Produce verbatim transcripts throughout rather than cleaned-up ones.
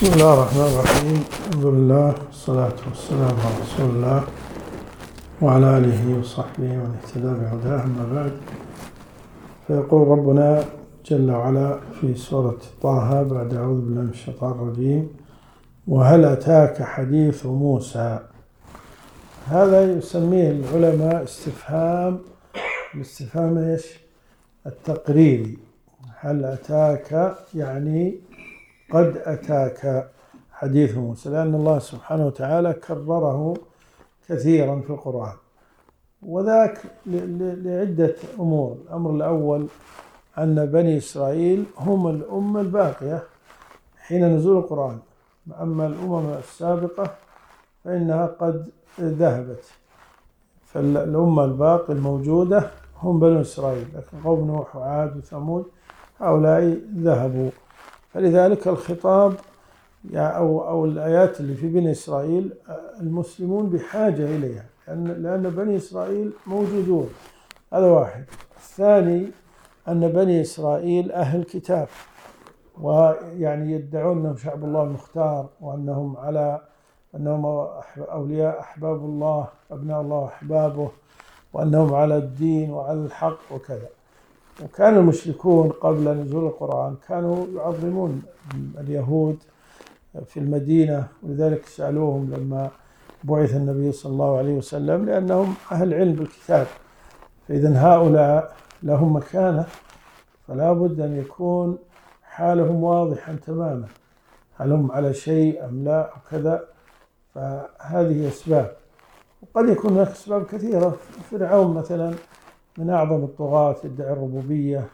بسم الله الرحمن الرحيم. الحمد لله والصلاة والسلام على رسول الله وعلى آله وصحبه ومن اهتدى بهداه، أما بعد. فيقول ربنا جل وعلا في سورة طه بعد أعوذ بالله من الشيطان الرجيم: وهل أتاك حديث موسى. هذا يسميه العلماء استفهام الاستفهام ايش؟ التقريري. هل أتاك يعني قد أتاك حديث موسى، لأن الله سبحانه وتعالى كرره كثيرا في القرآن، وذاك لعدة أمور. الأمر الأول أن بني إسرائيل هم الأمة الباقية حين نزول القرآن، أما الأمم السابقة فإنها قد ذهبت، فالأمة الباقية الموجودة هم بني إسرائيل، لكن قوم نوح وعاد وثمود هؤلاء ذهبوا. فلذلك الخطاب أو أو الآيات اللي في بني إسرائيل المسلمون بحاجة إليها، لأن لأن بني إسرائيل موجودون. هذا واحد. الثاني أن بني إسرائيل أهل كتاب، ويعني يدعون أنهم شعب الله المختار، وأنهم على أنهم أولياء أحباب الله، أبناء الله وأحبابه، وأنهم على الدين وعلى الحق وكذا. وكان المشركون قبل نزول القرآن كانوا يعظمون اليهود في المدينة، ولذلك سألوهم لما بعث النبي صلى الله عليه وسلم، لأنهم أهل علم بالكتاب، فإذا هؤلاء لهم مكانة، فلا بد أن يكون حالهم واضحا تماما، هل هم على شيء أم لا وكذا. فهذه أسباب، وقد يكون هناك أسباب كثيرة. فرعون مثلا من أعظم الطغاة يدعي الربوبية،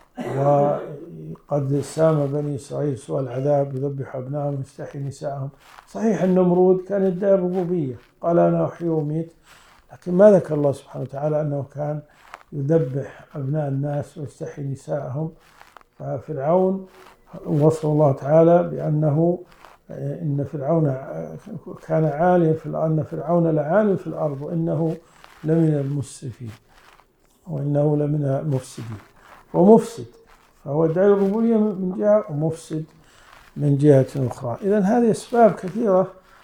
وقد سام بني إسرائيل سوء العذاب، يذبح أبنائهم ويستحيي نساءهم. صحيح النمرود كان يدعي الربوبية، قال أنا أحيي وأميت، لكن ما ذكر الله سبحانه وتعالى أنه كان يذبح أبناء الناس ويستحيي نساءهم. ففرعون وصف الله تعالى بأنه إن فرعون كان عاليا في الأرض، أن فرعون لعال في الأرض وإنه لمن المسرفين وإنه لمن المفسدين. ومفسد، فهو يدعي الربوبية من جهة، ومفسد من جهة أخرى. إذن هذه أسباب كثيرة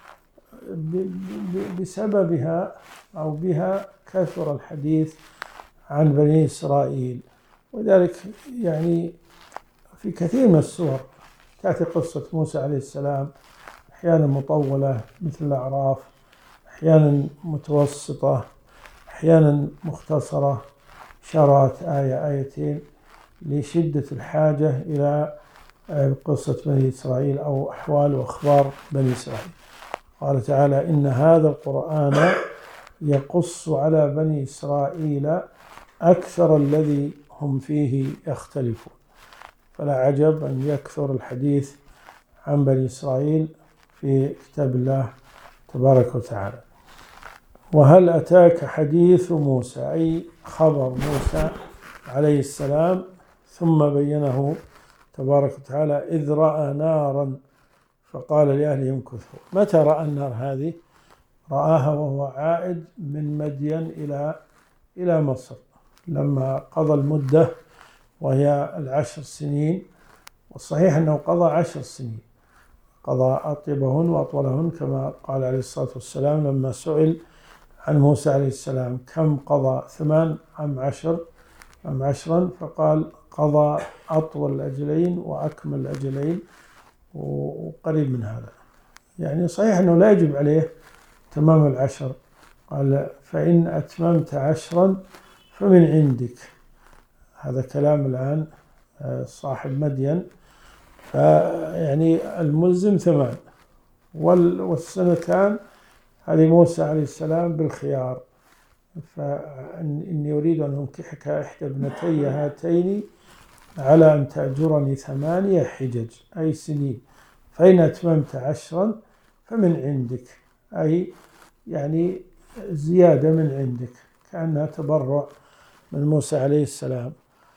بسببها أو بها كثر الحديث عن بني إسرائيل. وذلك يعني في كثير من السور تأتي قصة موسى عليه السلام، أحيانا مطولة مثل الأعراف، أحيانا متوسطة، أحيانا مختصرة، شرعت آية آيتين لشدة الحاجة إلى قصة بني إسرائيل أو أحوال وأخبار بني إسرائيل. قال تعالى: إن هذا القرآن يقص على بني إسرائيل أكثر الذي هم فيه يختلفون. فلا عجب أن يكثر الحديث عن بني إسرائيل في كتاب الله تبارك وتعالى. وهل أتاك حديث موسى، أي خبر موسى عليه السلام، ثم بينه تبارك وتعالى: إذ رأى نارا فقال لأهلهم كثوا. متى رأى النار هذه؟ رآها وهو عائد من مدين إلى إلى مصر، لما قضى المدة وهي العشر سنين. والصحيح أنه قضى عشر سنين، قضى أطيبهن وأطولهن، كما قال عليه الصلاة والسلام لما سئل عن موسى عليه السلام كم قضى، ثمان أم عشر أم عشرا، فقال قضى أطول الأجلين وأكمل الأجلين، وقريب من هذا. يعني صحيح أنه لا يجب عليه تمام العشر، قال فإن أتممت عشرا فمن عندك. هذا كلام الآن صاحب مدين، يعني الملزم ثمان، والسنتان هذه موسى عليه السلام بالخيار. فإني أريد أن أنكحك إحدى ابنتي هاتين على أن تأجرني ثمانية حجج، أي سنين، فإن أتممت عشرا فمن عندك، أي يعني زيادة من عندك، كأنها تبرع من موسى عليه السلام.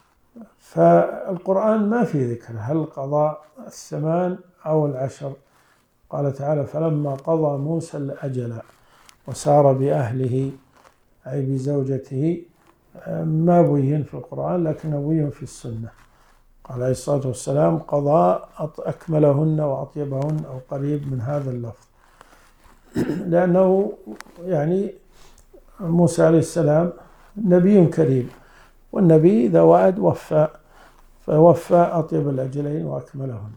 فالقرآن ما في ذكر هل قضى الثمان أو العشر. قال تعالى: فلما قضى موسى الأجل وسار بأهله، أي بزوجته. ما بين في القرآن لكن بين في السنة. قال عليه الصلاة والسلام قضاء أكملهن وأطيبهن أو قريب من هذا اللفظ، لأنه يعني موسى عليه السلام نبي كريم، والنبي إذا وعد وفى، فوفى أطيب الأجلين وأكملهن.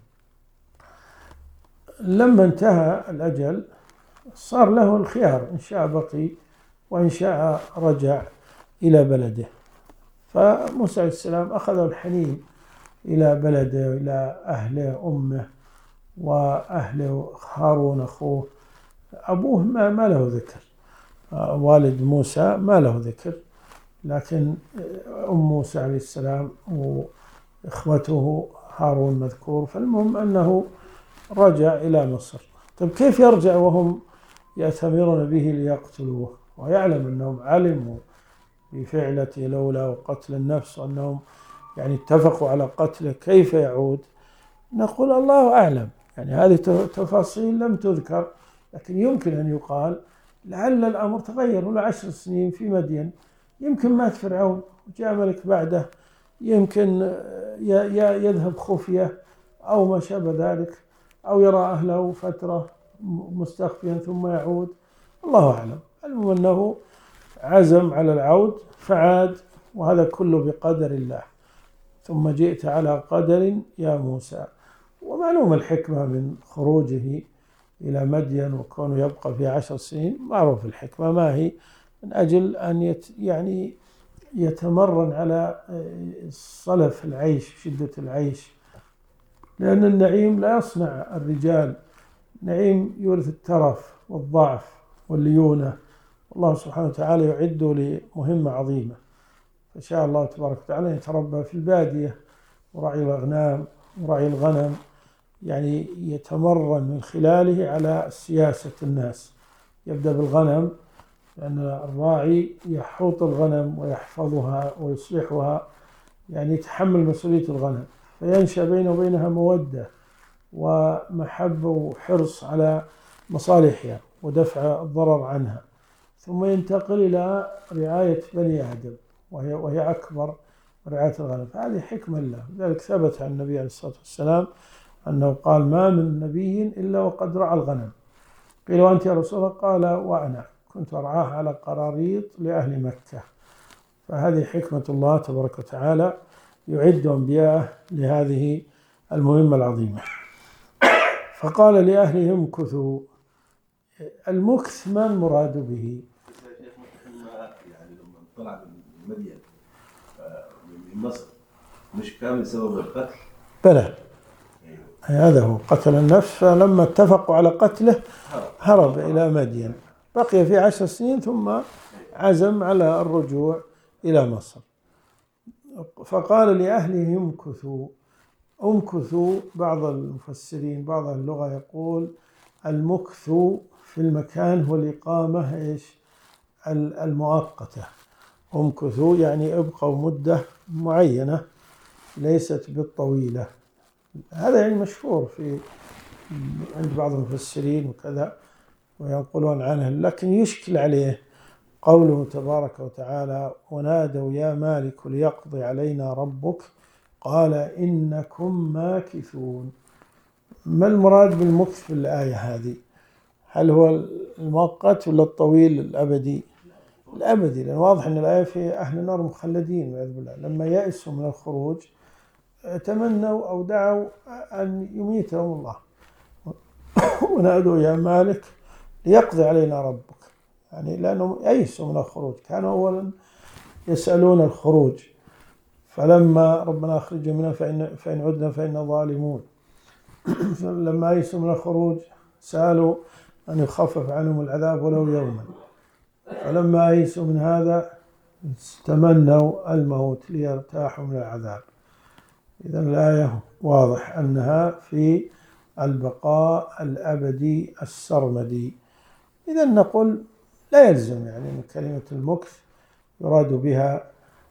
لما انتهى الأجل صار له الخيار، إن شاء بقي وإن شاء رجع إلى بلده. فموسى عليه السلام أخذ الحنين إلى بلده، إلى أهله، أمه وأهله، هارون أخوه. أبوه ما, ما له ذكر، والد موسى ما له ذكر، لكن أم موسى عليه السلام وإخوته هارون مذكور. فالمهم أنه رجع إلى مصر. طيب كيف يرجع وهم يأتمرون به ليقتلوه ويعلم أنهم علموا بفعلته لولا وقتل النفس وأنهم يعني اتفقوا على قتله، كيف يعود؟ نقول الله أعلم، يعني هذه تفاصيل لم تذكر، لكن يمكن أن يقال لعل الأمر تغير. ولا عشر سنين في مدين، يمكن مات فرعون وجاء ملك بعده، يمكن يذهب خفية أو ما شابه ذلك، أو يرى أهله فترة مستخفيا ثم يعود، الله أعلم. المهم أنه عزم على العود فعاد، وهذا كله بقدر الله. ثم جئت على قدر يا موسى. ومعلوم الحكمة من خروجه إلى مدين وكونه يبقى في عشر سنين، معروف الحكمة ما هي، من أجل أن يت يعني يتمرن على صلف العيش، شدة العيش، لأن النعيم لا يصنع الرجال، نعيم يورث الترف والضعف والليونة. الله سبحانه وتعالى يعد لمهمة عظيمة، فشاء الله تبارك وتعالى يتربى في البادية ورعي الأغنام ورعي الغنم، يعني يتمرن من خلاله على سياسة الناس. يبدأ بالغنم، لأن الراعي يحوط الغنم ويحفظها ويصلحها، يعني يتحمل مسؤولية الغنم، فينشأ بينه وبينها مودة ومحبة وحرص على مصالحها ودفع الضرر عنها. ثم ينتقل إلى رعاية بني آدم، وهي, وهي أكبر رعاية الغنم. فهذه حكمة الله. لذلك ثبت عن النبي عليه الصلاة والسلام أنه قال ما من نبي إلا وقد رعى الغنم. قيل وأنت يا رسول الله؟ قال وأنا كنت أرعاه على قراريط لأهل مكة. فهذه حكمة الله تبارك وتعالى، يعد أنبياءه لهذه المهمة العظيمة. فقال لأهله امكثوا. المكث ما المراد به؟ يعني لما طلع من مدين من مصر مش كان سبب القتل؟ بلى، هذا هو قتل النفس. فلما اتفقوا على قتله هرب إلى مدين، بقي في عشر سنين ثم عزم على الرجوع إلى مصر. فقال لأهله امكثوا. امكثوا، بعض المفسرين بعض اللغة يقول المكث في المكان هو الإقامة إيش المؤقتة. امكثوا يعني ابقوا مدة معينة ليست بالطويلة. هذا يعني مشهور في عند بعض المفسرين وكذا وينقلون عنه، لكن يشكل عليه قوله تبارك وتعالى ونادوا يا مالك ليقضي علينا ربك قال إنكم ماكثون. ما المراد بالمكث في الآية هذه؟ هل هو المؤقت ولا الطويل الأبدي؟ الأبدي، لأن واضح أن الآية في أهل النار مخلدين والعياذ بالله. لما يأسوا من الخروج تمنوا أو دعوا أن يميتهم الله ونادوا يا مالك ليقضي علينا ربك، يعني لأنهم يأسوا من الخروج. كانوا أولا يسألون الخروج، فلما ربنا أخرجوا منها فإن, فإن عدنا فإن ظالمون. لما يأسوا من الخروج سألوا أن يخفف عنهم العذاب ولو يوما، فلما يأسوا من هذا تمنوا الموت ليرتاحوا من العذاب. إذن الآية واضح أنها في البقاء الأبدي السرمدي. إذن نقول لا يلزم يعني من كلمة المكث يراد بها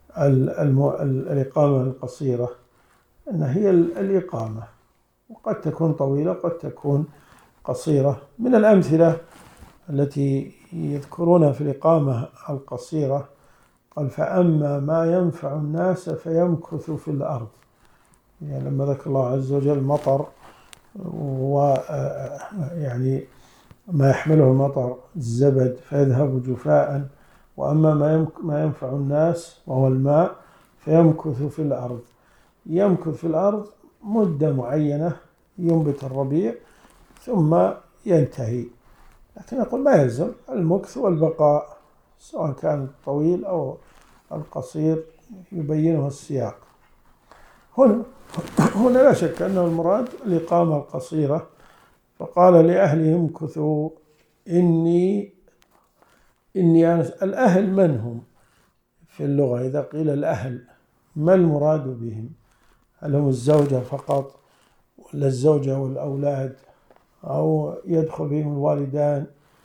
الإقامة القصيرة، أن هي الإقامة، وقد تكون طويلة قد تكون قصيرة. من الأمثلة التي يذكرونها في الإقامة القصيرة قال فأما ما ينفع الناس فيمكث في الأرض. يعني لما ذكر الله عز وجل المطر ويعني ما يحمله المطر الزبد فيذهب جفاء، وأما ما ينفع الناس وهو الماء فيمكث في الأرض. يمكث في الأرض مدة معينة ينبت الربيع ثم ينتهي، لكن يقول ما يلزم المكث والبقاء سواء كان الطويل أو القصير يبينه السياق. هنا هنا لا شك أنه المراد الإقامة القصيرة، فقال لأهلهم امكثوا إني إني أنس. الأهل من هم في اللغة؟ إذا قيل الأهل ما المراد بهم؟ هل هم الزوجة فقط ولا الزوجة والأولاد أو يدخل فيهم الوالدان،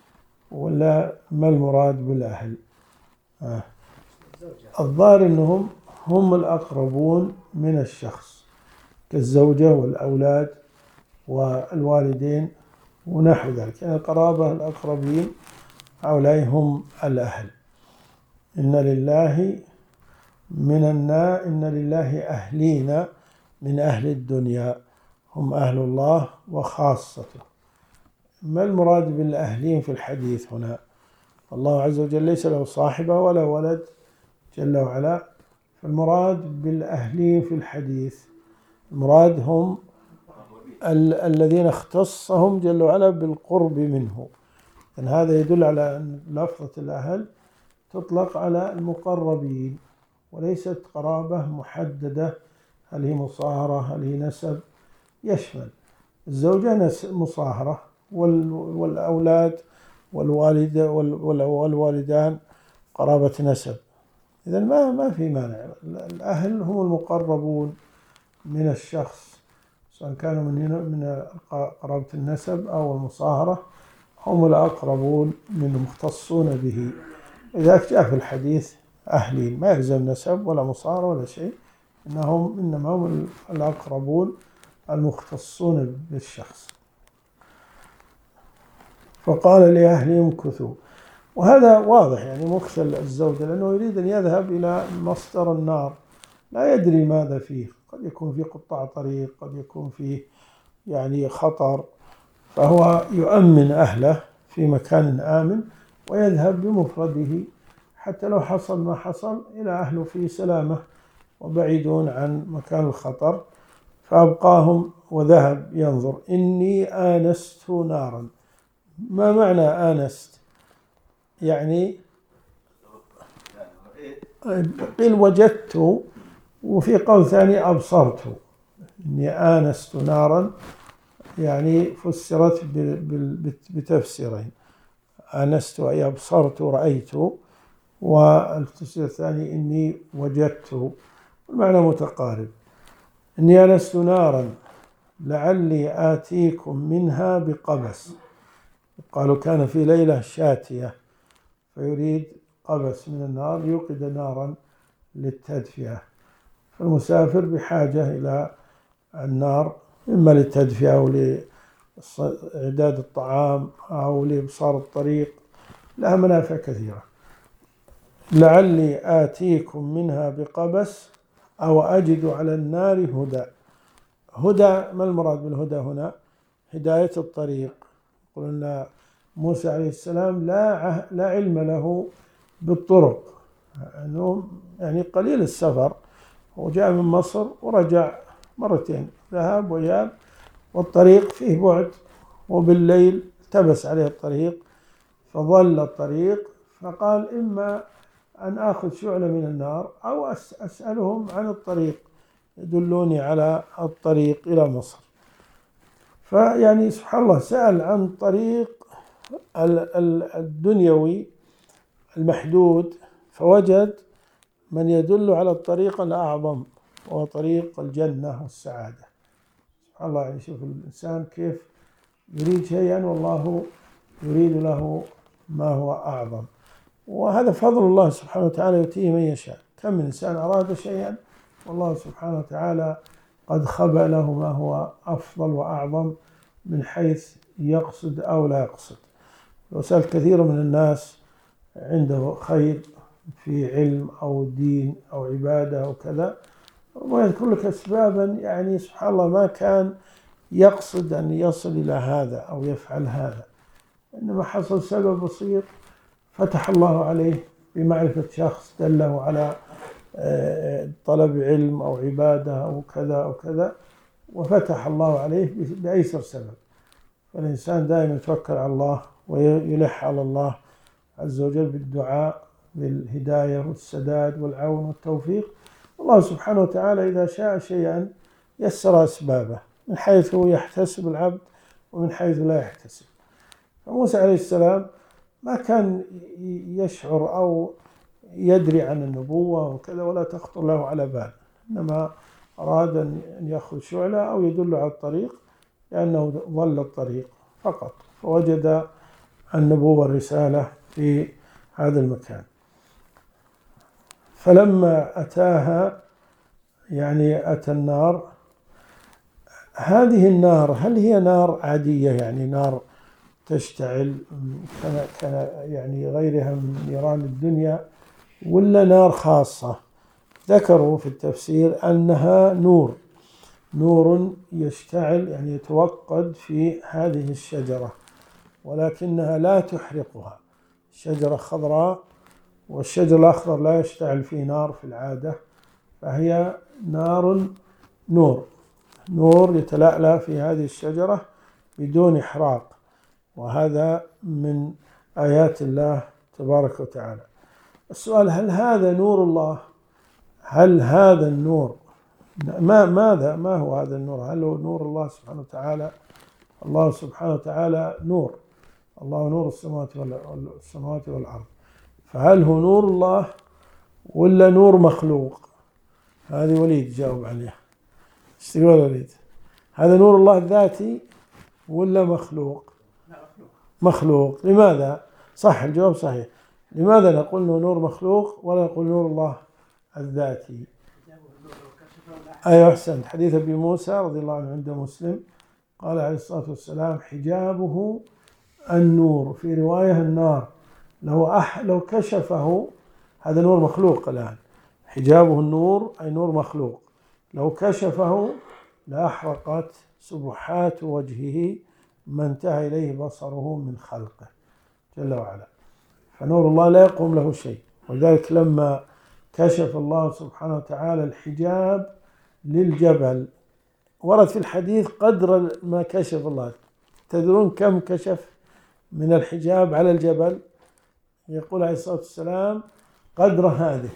ولا ما المراد بالأهل؟ آه. الظاهر أنهم هم الأقربون من الشخص كالزوجة والأولاد والوالدين ونحو ذلك، يعني القرابة الأقربين هؤلاء هم الأهل. إن لله من النا إن لله أهلين من أهل الدنيا هم أهل الله وخاصته. ما المراد بالأهلين في الحديث هنا؟ الله عز وجل ليس له صاحبة ولا ولد جل وعلا، فالمراد بالأهلين في الحديث المراد هم ال- الذين اختصهم جل وعلا بالقرب منه. يعني هذا يدل على أن لفظة الأهل تطلق على المقربين وليست قرابة محددة، هل هي مصاهرة هل هي نسب، يشمل الزوجة مصاهرة والأولاد والوالد والوالدان قرابة نسب. إذن ما ما في مانع، الأهل هم المقربون من الشخص سواء كانوا من من قرابة النسب أو المصاهرة، هم الأقربون من المختصون به. لذلك جاء في الحديث أهلين، ما يلزم نسب ولا مصاهرة ولا شيء، إنهم إنما هم الأقربون المختصون بالشخص. فقال لأهلهم امكثوا، وهذا واضح يعني مكث الزوجة لأنه يريد أن يذهب إلى مصدر النار، لا يدري ماذا فيه، قد يكون فيه قطاع طريق، قد يكون فيه يعني خطر، فهو يؤمن أهله في مكان آمن ويذهب بمفرده حتى لو حصل ما حصل إلى أهله في سلامة وبعيدون عن مكان الخطر، فأبقاهم وذهب ينظر. إني آنست نارا. ما معنى آنست؟ يعني قيل وجدت، وفي قول ثاني أبصرت. إني آنست نارا يعني فسرت بتفسيرين، آنست أي أبصرت رأيت، والتفسير الثاني إني وجدت، المعنى متقارب. إني آنست نارا لعلي آتيكم منها بقبس. قالوا كان في ليلة شاتية فيريد قبس من النار يوقد نارا للتدفئة، فالمسافر بحاجة إلى النار إما للتدفئة أو لإعداد الطعام أو لإبصار الطريق، لها منافع كثيرة. لعلي آتيكم منها بقبس أو أجد على النار هدى. هدى، ما المراد بالهدى هنا؟ هداية الطريق. قلنا موسى عليه السلام لا لا علم له بالطرق، أنه يعني قليل السفر، وجاء من مصر ورجع مرتين، ذهاب وإياب، والطريق فيه بعد، وبالليل التبس عليه الطريق فضل الطريق، فقال إما أن آخذ شعلة من النار أو أسألهم عن الطريق يدلوني على الطريق إلى مصر. فيعني سبحان الله سأل عن طريق الدنيوي المحدود فوجد من يدل على الطريق الأعظم وهو طريق الجنة والسعادة. سبحان الله، يعني شوف الإنسان كيف يريد شيئا والله يريد له ما هو أعظم، وهذا فضل الله سبحانه وتعالى يؤتيه من يشاء. كم من إنسان أراد شيئا والله سبحانه وتعالى قد خبأ له ما هو أفضل وأعظم من حيث يقصد أو لا يقصد. وسأل كثير من الناس عنده خير في علم أو دين أو عبادة أو كذا، ويذكر لك أسبابا يعني سبحان الله ما كان يقصد أن يصل إلى هذا أو يفعل هذا، إنما حصل سبب بسيط فتح الله عليه بمعرفة شخص دله على طلب علم أو عبادة أو كذا أو كذا، وفتح الله عليه بأيسر سبب. فالإنسان دائما يتوكل على الله ويلح على الله عز وجل بالدعاء بالهداية والسداد والعون والتوفيق. الله سبحانه وتعالى إذا شاء شيئا يسر أسبابه من حيث يحتسب العبد ومن حيث لا يحتسب. فموسى عليه السلام ما كان يشعر أو يدري عن النبوة وكذا ولا تخطر له على بال، إنما أراد أن يأخذ شعلة أو يدل على الطريق لأنه ضل الطريق فقط، فوجد النبوة والرسالة في هذا المكان. فلما أتاها يعني أتى النار، هذه النار هل هي نار عادية يعني نار تشتعل يعني غيرها من نيران الدنيا، ولا نار خاصة؟ ذكروا في التفسير أنها نور نور يشتعل يعني يتوقد في هذه الشجرة، ولكنها لا تحرقها. الشجرة خضراء والشجر الأخضر لا يشتعل فيه نار في العادة، فهي نار نور نور يتلألأ في هذه الشجرة بدون إحراق، وهذا من آيات الله تبارك وتعالى. السؤال: هل هذا نور الله؟ هل هذا النور ما ماذا ما هو هذا النور؟ هل هو نور الله سبحانه وتعالى؟ الله سبحانه وتعالى نور، الله نور السماوات والأرض، فهل هو نور الله ولا نور مخلوق؟ هذه وليد جاوب عليها. ايش تقول وليد؟ هذا نور الله الذاتي ولا مخلوق؟ مخلوق. لماذا؟ صح، الجواب صحيح. لماذا نقول انه نور مخلوق ولا نقول نور الله الذاتي؟ أيوة أحسنت. حديث أبي موسى رضي الله عنه عند مسلم قال عليه الصلاة والسلام: حجابه النور، في رواية النار، لو أح لو كشفه، هذا نور مخلوق الآن، حجابه النور أي نور مخلوق، لو كشفه لأحرقت سبحات وجهه ما انتهى إليه بصره من خلقه جل وعلا. فنور الله لا يقوم له شيء، ولذلك لما كشف الله سبحانه وتعالى الحجاب للجبل، ورد في الحديث قدر ما كشف الله. تدرون كم كشف من الحجاب على الجبل؟ يقول عليه الصلاة والسلام: قدر هذه.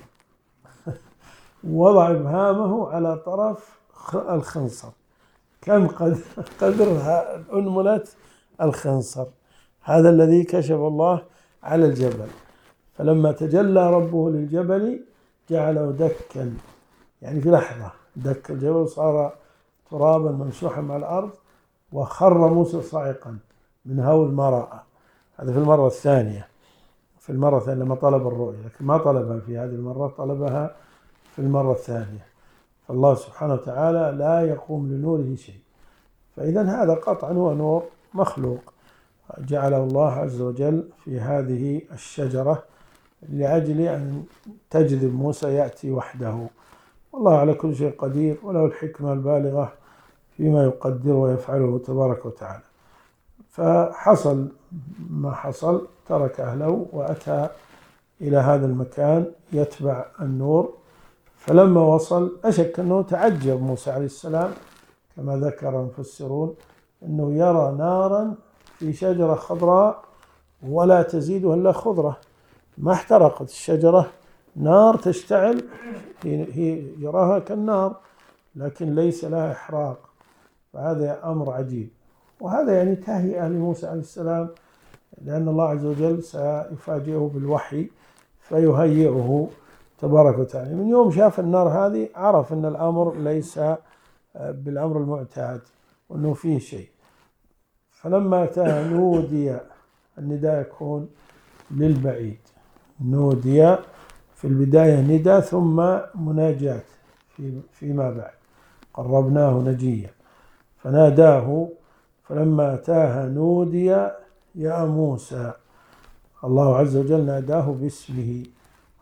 وضع إبهامه على طرف الخنصر. كم قدر قدر أنملة الخنصر، هذا الذي كشف الله على الجبل. فلما تجلى ربه للجبل جعله دكا، يعني في لحظة دك الجبل صار ترابا ممسوحا مع الأرض، وخر موسى صاعقا من هول ما رأى. هذا في المرة الثانية في المرة الثانية لما طلب الرؤيا، لكن ما طلبها في هذه المرة، طلبها في المرة الثانية. فالله سبحانه وتعالى لا يقوم لنوره شيء، فإذا هذا قطعا هو نور مخلوق جعله الله عز وجل في هذه الشجرة لأجل أن تجذب موسى يأتي وحده. والله على كل شيء قدير، وله الحكمة البالغة فيما يقدر ويفعله تبارك وتعالى. فحصل ما حصل، ترك أهله وأتى إلى هذا المكان يتبع النور. فلما وصل أشك أنه تعجب موسى عليه السلام كما ذكر المفسرون، أنه يرى نارا في شجرة خضراء ولا تزيدها إلا خضرة، ما احترقت الشجرة، نار تشتعل، هي يراها كالنار لكن ليس لها إحراق. فهذا أمر عجيب، وهذا يعني تهيئة لموسى عليه السلام، لأن الله عز وجل سيفاجئه بالوحي فيهيئه تبارك وتعالى. من يوم شاف النار هذه عرف أن الأمر ليس بالأمر المعتاد وأنه فيه شيء. فلما أتاه نودي، النداء يكون للبعيد، نودي في البداية ندى ثم مناجاة في فيما بعد، قربناه نجيا، فناداه فلما أتاها نودي يا موسى. الله عز وجل ناداه باسمه،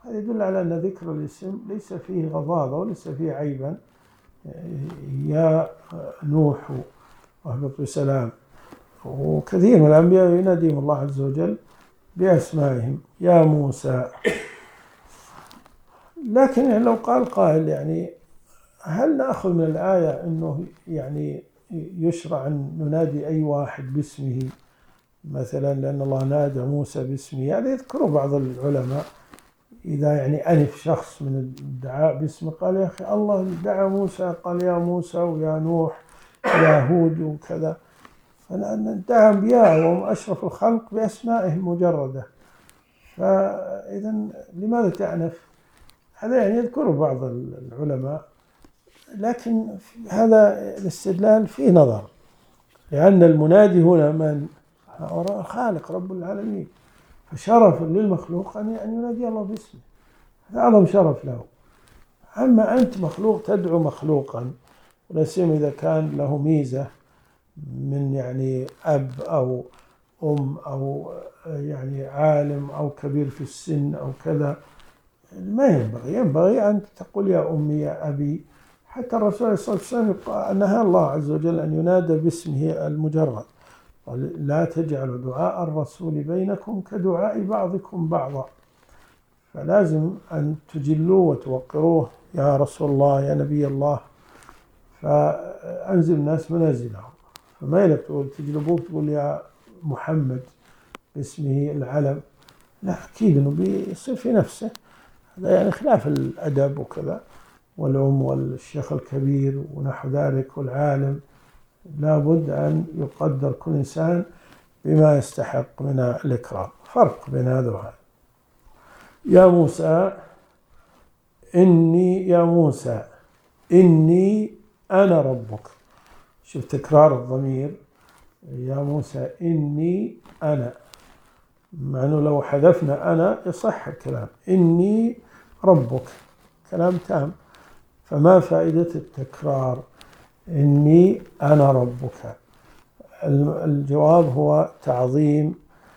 هذا يدل على أن ذكر الاسم ليس فيه غضاضة وليس فيه عيبا. يا نوح واهبط بسلام. وكثير من الأنبياء يناديهم الله عز وجل بأسمائهم، يا موسى. لكن يعني لو قال قائل يعني هل نأخذ من الآية أنه يعني يشرع أن ننادي أي واحد باسمه مثلا، لأن الله نادى موسى باسمه؟ يعني يذكر بعض العلماء إذا يعني أنف شخص من الدعاء باسمه قال يا أخي الله دعا موسى قال يا موسى ويا نوح ويا هود وكذا، فلأن دعا أنبياء وهم أشرف الخلق بأسمائهم مجردة، فإذا لماذا تعنف؟ هذا يعني يذكر بعض العلماء، لكن هذا الاستدلال فيه نظر، لأن المنادي هنا من؟ خالق رب العالمين، فشرف للمخلوق أن ينادي الله باسمه، هذا أعظم شرف له. أما أنت مخلوق تدعو مخلوقا، ولا سيما إذا كان له ميزة من يعني أب أو أم أو يعني عالم أو كبير في السن أو كذا، ما ينبغي ينبغي أن تقول يا أمي يا أبي. حتى الرسول صلى الله عليه وسلم نهى الله عز وجل أن ينادى باسمه المجرد، لا تجعلوا دعاء الرسول بينكم كدعاء بعضكم بعضا، فلازم أن تجلوه وتوقروه يا رسول الله يا نبي الله، فأنزل الناس منازلهم، فما يلك تقول تجلبوه تقول يا محمد باسمه العلم، لا أكيد أنه بيصير في نفسه، هذا يعني خلاف الأدب وكذا، والأم والشيخ الكبير ونحو ذلك والعالم، لابد أن يقدر كل إنسان بما يستحق من الإكرام، فرق بين هذا وهذا. يا موسى إني يا موسى إني أنا ربك، شوف تكرار الضمير، يا موسى إني أنا، مع أنه لو حذفنا أنا يصح الكلام، إني ربك كلام تام، فما فائدة التكرار إني أنا ربك؟ الجواب هو تعظيم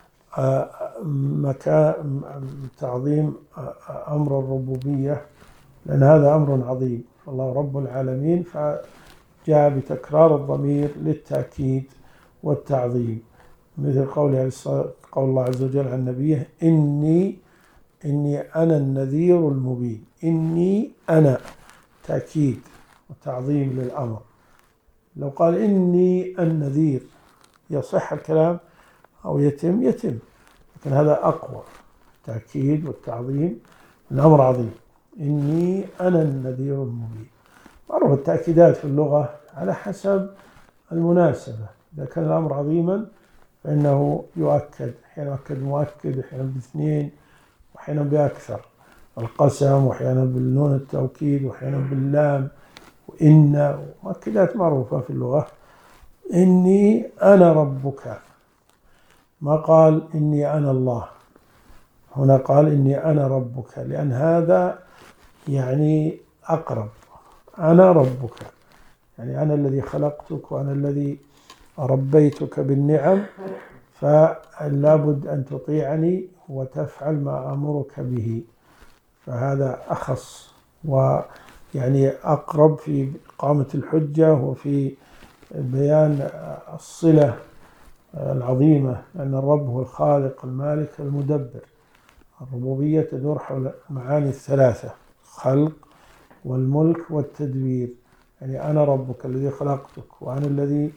مكان، تعظيم أمر الربوبية، لأن هذا أمر عظيم، الله رب العالمين، فجاء بتكرار الضمير للتأكيد والتعظيم، مثل قول قول الله عز وجل عن نبيه إني إني أنا النذير المبين، إني أنا تأكيد وتعظيم للأمر. لو قال إني النذير يصح الكلام أو يتم يتم، لكن هذا أقوى، التأكيد والتعظيم، الأمر عظيم، إني أنا النذير المبين. معروف التأكيدات في اللغة على حسب المناسبة، إذا كان الأمر عظيما فإنه يؤكد، أحيانا يؤكد مؤكد، أحيانا باثنين، وأحيانا بأكثر، القسم، وأحيانا بالنون التوكيد، وأحيانا باللام، وإن، مؤكدات معروفة في اللغة. إني أنا ربك، ما قال إني أنا الله، هنا قال إني أنا ربك، لأن هذا يعني أقرب، أنا ربك يعني أنا الذي خلقتك وأنا الذي ربيتك بالنعم، فلا بد أن تطيعني وتفعل ما أمرك به، فهذا أخص ويعني أقرب في إقامة الحجة وفي بيان الصلة العظيمة، لأن الرب هو الخالق المالك المدبر. الربوبية تدور حول المعاني الثلاثة، الخلق والملك والتدبير، يعني أنا ربك الذي خلقتك، وأنا الذي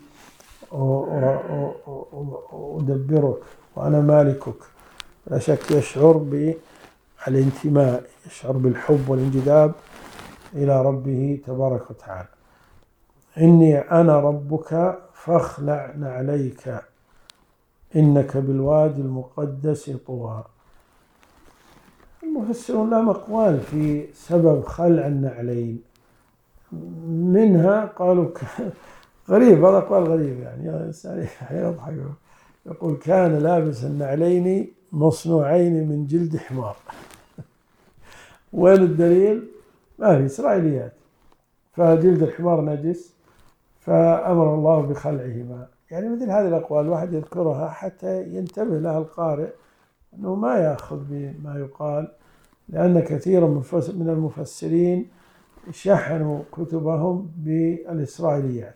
أدبرك، وأنا مالكك. لا شك يشعر بالانتماء، يشعر بالحب والانجذاب إلى ربه تبارك وتعالى. إني أنا ربك فاخلع نعليك إنك بالوادي المقدس طوى. المفسرون لهم أقوال في سبب خلع النعلين، منها قالوا غريب، هذا أقوال غريب يعني الإنسان يضحك، يقول كان لابس النعلين مصنوعين من جلد حمار. وين الدليل؟ ما في، إسرائيليات، فجلد الحمار نجس فأمر الله بخلعهما. يعني مثل هذه الأقوال الواحد يذكرها حتى ينتبه لها القارئ أنه ما يأخذ بما يقال لأن كثيرا من المفسرين شحنوا كتبهم بالإسرائيليات،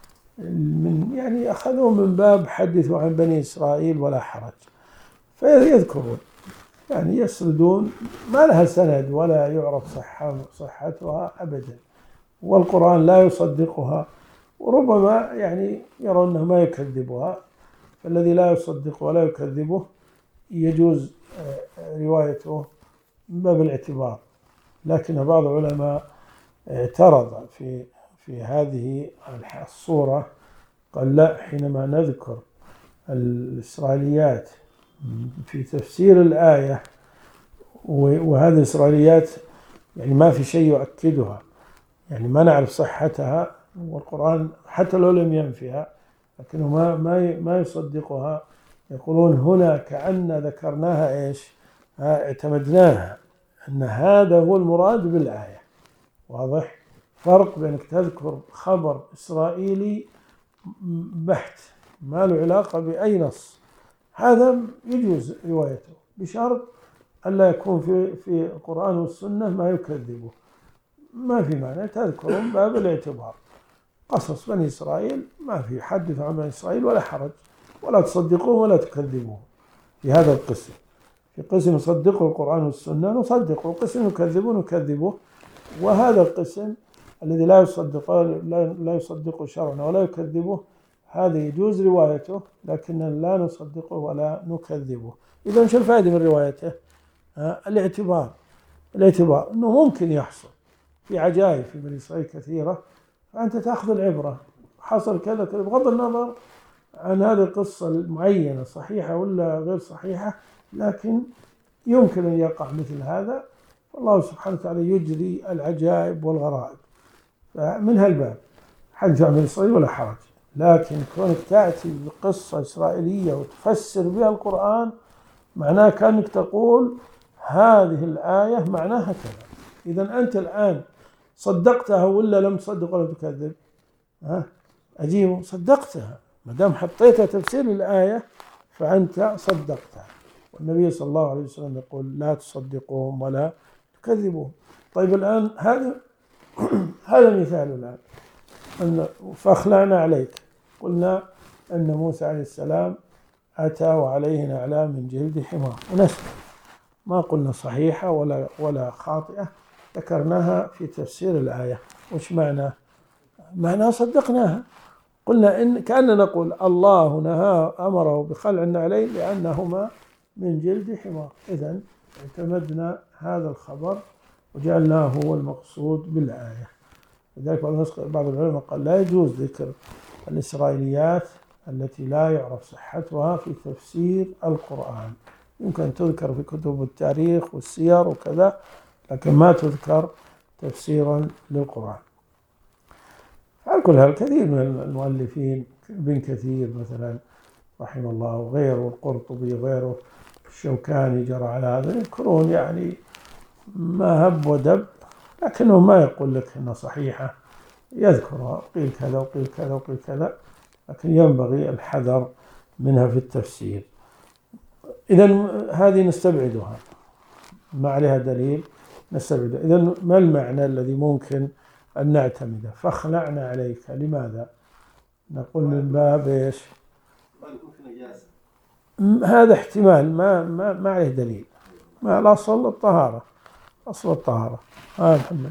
من يعني أخذوا من باب حدثوا عن بني إسرائيل ولا حرج، فيذكرون يعني يسردون ما لها سند ولا يعرف صحة صحتها أبدا، والقرآن لا يصدقها، وربما يعني يرون أنه ما يكذبها، فالذي لا يصدق ولا يكذبه يجوز روايته من باب الاعتبار. لكن بعض العلماء اعترض في في هذه الصورة، قال لا، حينما نذكر الإسرائيليات في تفسير الآية، وهذه الإسرائيليات يعني ما في شيء يؤكدها، يعني ما نعرف صحتها، والقرآن حتى لو لم ينفيها لكنه ما ما ما يصدقها، يقولون هنا كأن ذكرناها إيش؟ اعتمدناها أن هذا هو المراد بالآية. واضح؟ فرق بينك تذكر خبر إسرائيلي بحت ما له علاقة بأي نص، هذا يجوز روايته بشرط ألا يكون في في القرآن والسنة ما يكذبه، ما في معنى تذكرون باب الاعتبار. قصص بني إسرائيل ما في حدث عن بني إسرائيل ولا حرج، ولا تصدقوه ولا تكذبوه في هذا القسم. في قسم يصدقوا القرآن والسنة نصدقه، وقسم يكذبون نكذبه، وهذا القسم الذي لا يصدق لا يصدق شرعنا ولا يكذبه هذا يجوز روايته، لكن لا نصدقه ولا نكذبه. إذا شو الفائدة من روايته؟ الاعتبار الاعتبار أنه ممكن يحصل في عجائب في بني إسرائيل كثيرة، فأنت تأخذ العبرة، حصل كذا كذا بغض النظر عن هذه القصة المعينة صحيحة ولا غير صحيحة، لكن يمكن أن يقع مثل هذا، والله سبحانه وتعالى يجري العجائب والغرائب. فمن هالباب حدث عن بني إسرائيل ولا حرج، لكن كونك تأتي بقصة إسرائيلية وتفسر بها القرآن معناه كأنك تقول هذه الآية معناها كذا. إذا أنت الآن صدقتها ولا لم تصدق ولا تكذب؟ ها أجيب صدقتها، ما دام حطيتها تفسير الآية فأنت صدقتها. والنبي صلى الله عليه وسلم يقول لا تصدقوهم ولا تكذبوهم. طيب الآن هذا هذا مثال الآن أن فأخلعنا عليك، قلنا أن موسى عليه السلام أتى وعليه نعلان من جلد حمار، ونسبة ما قلنا صحيحة ولا ولا خاطئة، ذكرناها في تفسير الآية. وش معنى؟ معنى صدقناها، قلنا إن كأننا نقول الله نهى أمره بخلع النعلين لأنهما من جلد حمار، إذن اعتمدنا هذا الخبر وجعلناه هو المقصود بالآية. لذلك بعض العلماء قال لا يجوز ذكر الإسرائيليات التي لا يعرف صحتها في تفسير القرآن، يمكن تذكر في كتب التاريخ والسير وكذا، لكن ما تذكر تفسيرا للقرآن. على كل هذا كثير من المؤلفين، ابن كثير مثلا رحمه الله وغيره، القرطبي وغيره، الشوكاني جرى على هذا، يذكرون يعني ما هب ودب، لكنه ما يقول لك انها صحيحة، يذكرها قيل كذا وقيل كذا وقيل كذا، لكن ينبغي الحذر منها في التفسير. إذن هذه نستبعدها، ما عليها دليل نستبعدها. إذن ما المعنى الذي ممكن أن نعتمده؟ فاخلعنا عليك، لماذا؟ نقول من باب إيش؟ هذا احتمال، ما ما ما عليه دليل، ما الأصل الطهارة، أصل الطهارة. آه محمد.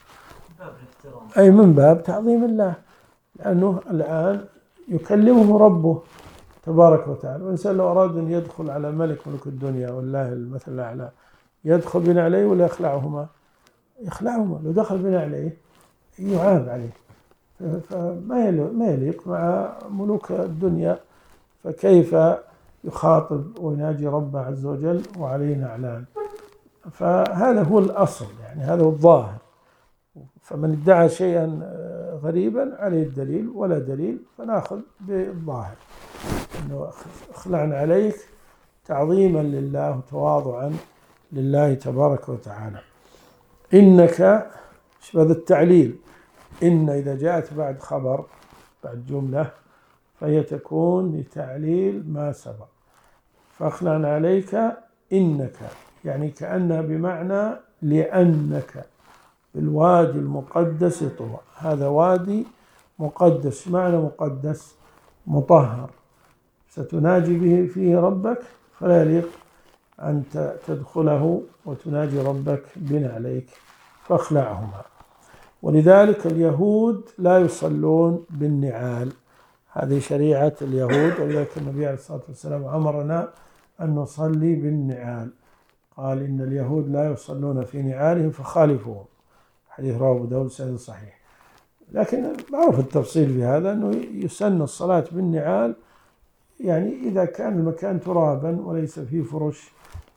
أي من باب تعظيم الله، لأنه الآن يكلمه ربه تبارك وتعالى، والإنسان لو أراد أن يدخل على ملك ملك الدنيا والله المثل الأعلى يدخل بنعليه ولا يخلعهما؟ يخلعهما. لو دخل بنعليه يعاب عليه، فما ما يليق مع ملوك الدنيا، فكيف يخاطب ويناجي ربه عز وجل وعليه نعلان؟ فهذا هو الأصل، يعني هذا هو الظاهر. فمن ادعى شيئا غريبا عليه الدليل، ولا دليل فناخذ بالظاهر، انه اخلعنا عليك تعظيما لله وتواضعا لله تبارك وتعالى. انك، هذا التعليل، ان اذا جاءت بعد خبر بعد جمله فهي تكون لتعليل ما سبق. فاخلعنا عليك انك، يعني كأنها بمعنى لأنك بالوادي المقدس طوى. هذا وادي مقدس، معنى مقدس مطهر، ستناجي به فيه ربك، فلا يليق أن تدخله وتناجي ربك بنعليك فاخلعهما. ولذلك اليهود لا يصلون بالنعال، هذه شريعة اليهود، ولذلك النبي عليه الصلاة والسلام أمرنا أن نصلي بالنعال، قال إن اليهود لا يصلون في نعالهم فخالفوهم، حديث رواه أبو داود سند صحيح. لكن معروف التفصيل في هذا أنه يسن الصلاة بالنعال، يعني إذا كان المكان ترابا وليس فيه فرش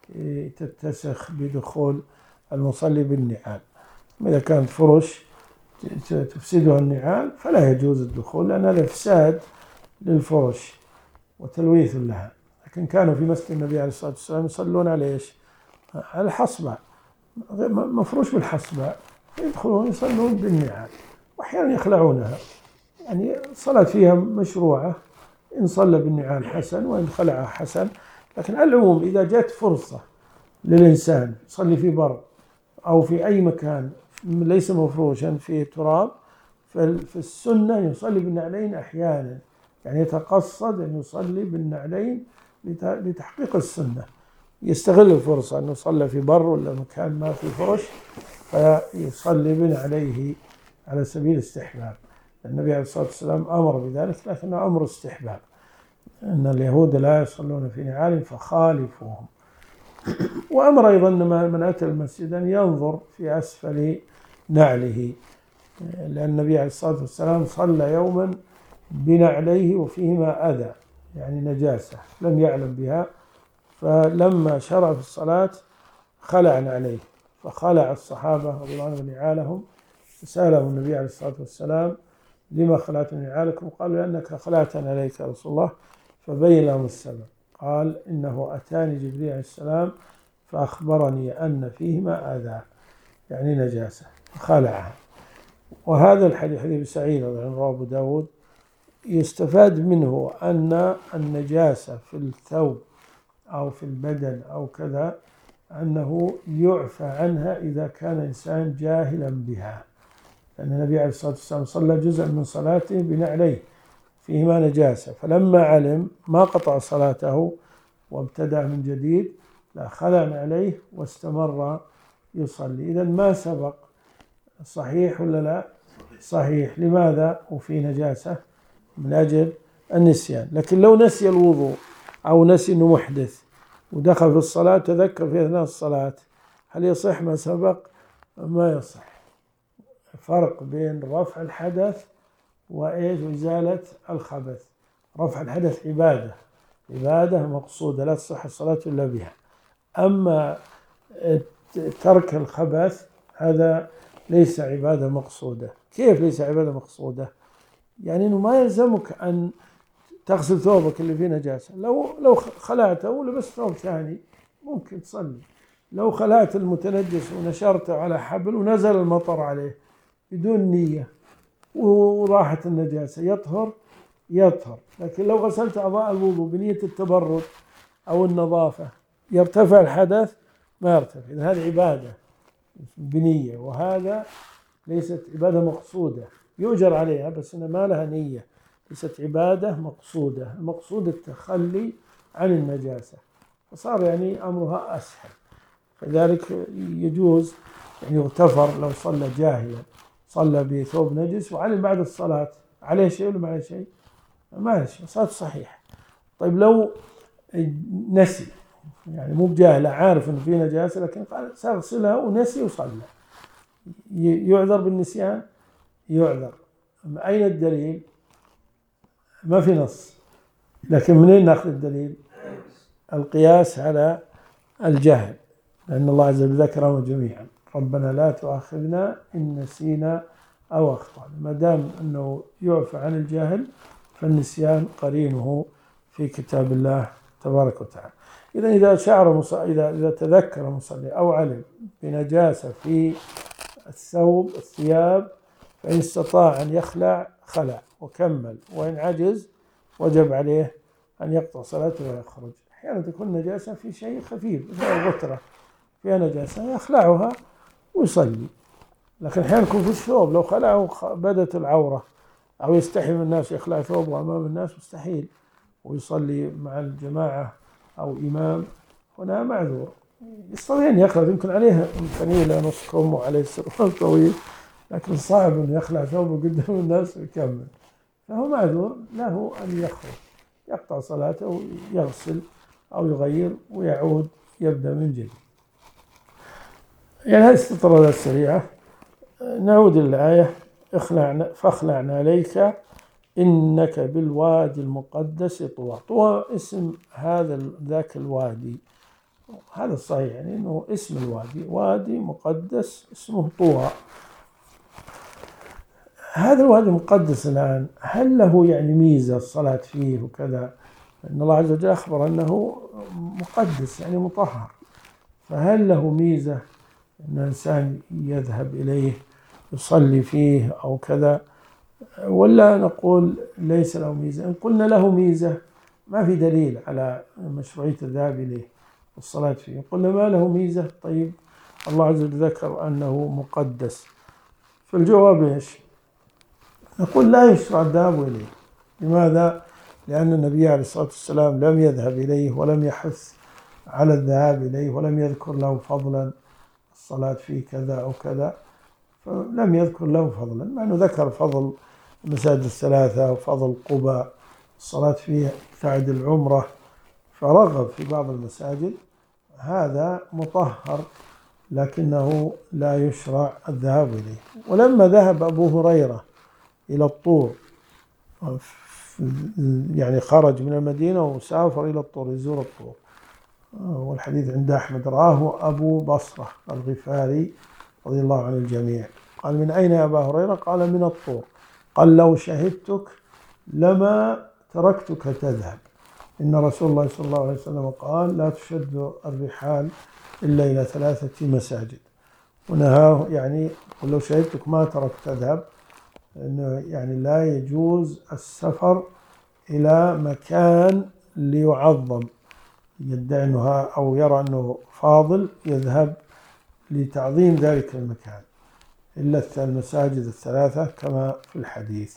تتسخ بدخول المصلي بالنعال. إذا كانت فرش تفسدها النعال فلا يجوز الدخول، لأن هذا إفساد للفرش وتلويث لها. لكن كانوا في مسجد النبي عليه الصلاة والسلام يصلون على إيش؟ على الحصبة، مفروش بالحصبة، يدخلون يصلون بالنعال وأحيانا يخلعونها، يعني الصلاة فيها مشروعة، إن صلى بالنعال حسن وإن خلعها حسن. لكن على العموم إذا جاءت فرصة للإنسان يصلي في بر أو في أي مكان ليس مفروشا فيه تراب، فالسنة يصلي بالنعلين أحيانا، يعني يتقصد أن يصلي بالنعلين لتحقيق السنة، يستغل الفرصة أنه صلى في بر ولا مكان ما في فرش فيصلي بنعليه على سبيل الاستحباب. النبي عليه الصلاة والسلام أمر بذلك، لكنه أمر استحباب، أن اليهود لا يصلون في نعال فخالفوهم. وأمر أيضا من أتى المسجد أن ينظر في أسفل نعله، لأن النبي عليه الصلاة والسلام صلى يوما بنعليه وفيهما أذى، يعني نجاسة لم يعلم بها، فلما شرع في الصلاة خلع نعليه، فخلع الصحابة رضي الله عنهم نعالهم، فسألهم النبي عليه الصلاة والسلام لما خلعت نعالكم؟ قالوا لأنك خلعت عليك يا رسول الله، فبين لهم السبب، قال إنه أتاني جبريل عليه السلام فأخبرني أن فيهما أذى، يعني نجاسة، فخلعها. وهذا الحديث حديث سعيد رضي الله عنه رواه أبو داود، يستفاد منه أن النجاسة في الثوب أو في البدن أو كذا أنه يعفى عنها إذا كان إنسان جاهلا بها، لأن النبي عليه الصلاة والسلام صلى جزءا من صلاته بنعليه فيهما نجاسة، فلما علم ما قطع صلاته وابتدأ من جديد، لا خلع نعليه واستمر يصلي. إذن ما سبق صحيح ولا لا؟ صحيح. لماذا؟ وفي نجاسة من أجل النسيان. لكن لو نسي الوضوء أو نسي أنه محدث ودخل في الصلاة تذكر في أثناء الصلاة، هل يصح ما سبق؟ ما يصح. فرق بين رفع الحدث وإيش وإزالة الخبث. رفع الحدث عبادة، عبادة مقصودة لا تصح الصلاة إلا بها. أما ترك الخبث هذا ليس عبادة مقصودة. كيف ليس عبادة مقصودة؟ يعني أنه ما يلزمك أن تغسل ثوبك اللي فيه نجاسة، لو لو خلعته ولبست ثوب ثاني ممكن تصلي. لو خلعت المتنجس ونشرته على حبل ونزل المطر عليه بدون نية وراحت النجاسة يطهر يطهر. لكن لو غسلت أعضاء الوضوء بنية التبرد أو النظافة يرتفع الحدث؟ ما يرتفع. إذن هذه عبادة بنية، وهذا ليست عبادة مقصودة يؤجر عليها بس إنها ما لها نية، ليست عبادة مقصودة. المقصود التخلي عن النجاسة، فصار يعني أمرها أسهل. فذلك يجوز يعني يغتفر لو صلى جاهلا، صلى بثوب نجس وعلم بعد الصلاة عليه شيء ولا ما عليه شيء؟ ما عليه شيء، صلاة صحيح. طيب لو نسي، يعني مو بجاهل، عارف انه في نجاسة لكن قال سأغسلها ونسي وصلى، يعذر بالنسيان؟ يعذر. أين الدليل؟ ما في نص، لكن منين نأخذ الدليل؟ القياس على الجهل، لأن الله عز وجل ذكرهم جميعا، ربنا لا تؤاخذنا إن نسينا أو أخطأنا. ما دام أنه يعفى عن الجهل فالنسيان قرينه في كتاب الله تبارك وتعالى. إذا إذا شعر مصلي، إذا إذا تذكر مصلي أو علم بنجاسة في الثوب الثياب فإن استطاع أن يخلع خلع وكمل، وإن عجز وجب عليه أن يقطع صلاته ويخرج. أحيانا تكون نجاسة في شيء خفيف مثل الغترة، فيها نجاسة يخلعها ويصلي. لكن أحيانا يكون في الثوب، لو خلعه بدت العورة، أو يستحي من الناس يخلع ثوبه أمام الناس مستحيل، ويصلي مع الجماعة أو إمام، هنا معذور. يستطيع أن يخلع، يمكن عليه إمكانية لنص كم وعليه سروال طويل، لكن صعب أن يخلع ثوبه قدام الناس ويكمل، فهو معذور، له أن يخرج يقطع صلاته ويغسل أو يغير ويعود يبدأ من جديد. يعني هذه استطرادات السريعة. نعود للآية: اخلعنا فاخلع نعليك إنك بالوادي المقدس طوى. طوى اسم هذا ذاك الوادي، هذا الصحيح، يعني إنه اسم الوادي، وادي مقدس اسمه طوى. هذا الوادي مقدس الآن، هل له يعني ميزة الصلاة فيه وكذا؟ إن الله عز وجل أخبر أنه مقدس يعني مطهر، فهل له ميزة أن الإنسان يذهب إليه يصلي فيه أو كذا، ولا نقول ليس له ميزة؟ إن قلنا له ميزة ما في دليل على مشروعية الذهاب إليه والصلاة فيه. قلنا ما له ميزة، طيب الله عز وجل ذكر أنه مقدس، فالجواب إيش؟ نقول لا يشرع الذهاب إليه. لماذا؟ لأن النبي عليه الصلاة والسلام لم يذهب إليه ولم يحث على الذهاب إليه ولم يذكر له فضلا الصلاة فيه كذا أو كذا، فلم يذكر له فضلا، مع أنه ذكر فضل المساجد الثلاثة وفضل قباء الصلاة فيه تعد العمرة، فرغب في بعض المساجد، هذا مطهر لكنه لا يشرع الذهاب إليه. ولما ذهب أبو هريرة إلى الطور، يعني خرج من المدينة وسافر إلى الطور يزور الطور، والحديث عند أحمد، رآه أبو بصرة الغفاري رضي الله عن الجميع، قال: من أين يا أبا هريرة؟ قال: من الطور. قال: لو شهدتك لما تركتك تذهب، إن رسول الله صلى الله عليه وسلم قال: لا تشد الرحال إلا إلى ثلاثة مساجد، ونهاه، يعني لو شهدتك ما تركت تذهب، إنه يعني لا يجوز السفر إلى مكان ليعظم، يدعي أنه أو يرى أنه فاضل يذهب لتعظيم ذلك المكان، إلا المساجد الثلاثة كما في الحديث.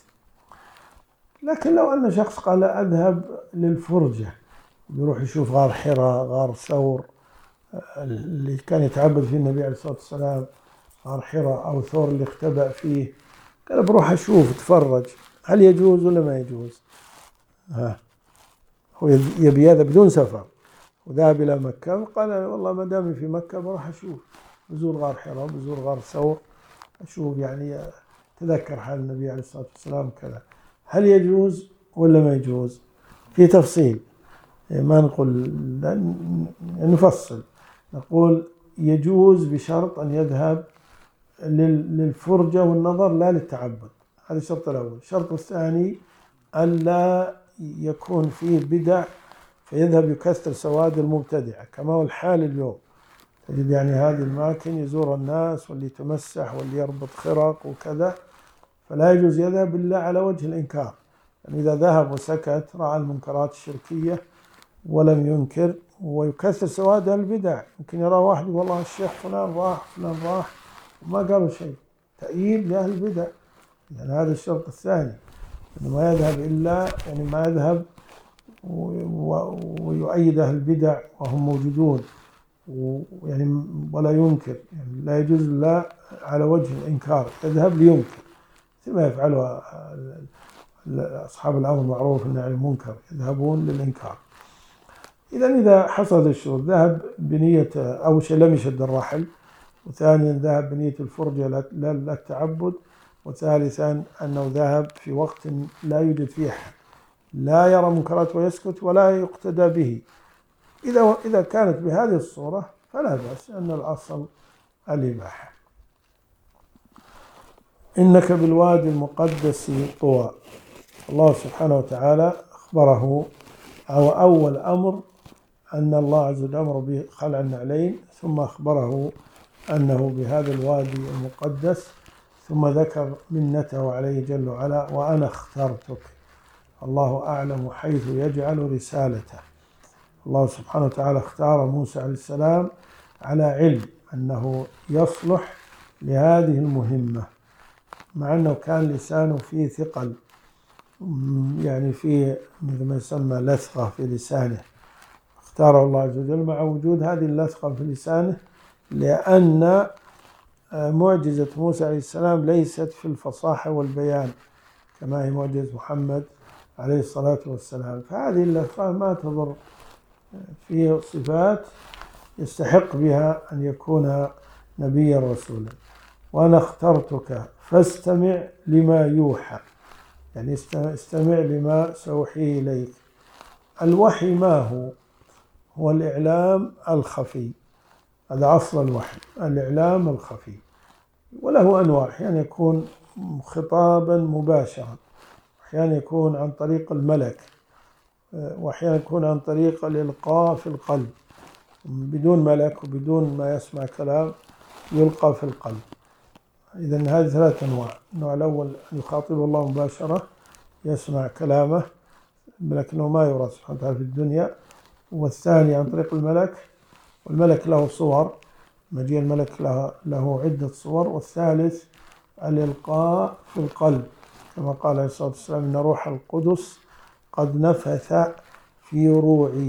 لكن لو أن شخص قال أذهب للفرجة، يروح يشوف غار حراء، غار ثور اللي كان يتعبد فيه النبي عليه الصلاة والسلام، غار حراء أو ثور اللي اختبأ فيه، قال بروح أشوف اتفرج، هل يجوز ولا ما يجوز؟ ها هو يبي هذا بدون سفر، وذهب إلى مكة قال والله ما دامي في مكة بروح أشوف، بزور غار حراء، بزور غار ثور، أشوف يعني تذكر حال النبي عليه الصلاة والسلام كذا، هل يجوز ولا ما يجوز؟ في تفصيل، ما نقول نفصل، نقول يجوز بشرط أن يذهب للفرجة والنظر لا للتعبد، هذا الشرط الأول. الشرط الثاني ألا يكون فيه بدع فيذهب يكثر سواد المبتدعة كما هو الحال اليوم، تجد يعني هذه الأماكن يزور الناس واللي يتمسح واللي يربط خرق وكذا، فلا يجوز يذهب إلا على وجه الإنكار، يعني إذا ذهب وسكت رأى المنكرات الشركية ولم ينكر، ويكثر سواد البدع، يمكن يرى واحد والله الشيخ فلان راح فلان راح وما قالوا شيء، تأييد لأهل البدع، يعني هذا الشرط الثاني، أنه ما يذهب إلا يعني ما يذهب ويؤيد أهل البدع وهم موجودون، ويعني ولا ينكر، يعني لا يجوز لا على وجه الإنكار، يذهب لينكر ثم يفعله أصحاب الأمر معروف أن المنكر يذهبون للإنكار. إذا إذا حصل الشروط، ذهب بنية أول شيء لم يشد الرحل، وثانيا ذهب بنية الفرجة لا التعبد، وثالثا أنه ذهب في وقت لا يوجد فيه أحد، لا يرى منكرات ويسكت ولا يقتدى به، إذا إذا كانت بهذه الصورة فلا بأس، أن الأصل الإباحة. إنك بالوادي المقدس طوى، الله سبحانه وتعالى أخبره، أو أول أمر أن الله عز وجل أمر بخلع النعلين، ثم أخبره أنه بهذا الوادي المقدس، ثم ذكر منته عليه جل وعلا: وأنا اخترتك، الله أعلم حيث يجعل رسالته. الله سبحانه وتعالى اختار موسى عليه السلام على علم أنه يصلح لهذه المهمة، مع أنه كان لسانه فيه ثقل، يعني فيه مثل ما يسمى لثغة في لسانه، اختاره الله عز وجل مع وجود هذه اللثغة في لسانه، لأن معجزة موسى عليه السلام ليست في الفصاحة والبيان كما هي معجزة محمد عليه الصلاة والسلام، فهذه اللثغة ما تضر في صفات يستحق بها أن يكون نبيا رسولا. وأنا اخترتك فاستمع لما يوحى، يعني استمع لما سأوحيه إليك. الوحي ما هو؟ هو الإعلام الخفي، هذا أصل الوحي، الإعلام الخفي، وله أنواع، أحيانا يكون خطابا مباشرا، أحيانا يكون عن طريق الملك، وأحيانا يكون عن طريق الإلقاء في القلب بدون ملك وبدون ما يسمع كلام يلقى في القلب. إذن هذه ثلاث أنواع. النوع الأول أن يخاطب الله مباشرة، يسمع كلامه لكنه ما يرى سبحانه وتعالى في الدنيا. والثاني عن طريق الملك، والملك له صور، مجيء الملك له, له عدة صور. والثالث الإلقاء في القلب، كما قال عليه الصلاة والسلام إن روح القدس قد نفث في روعي.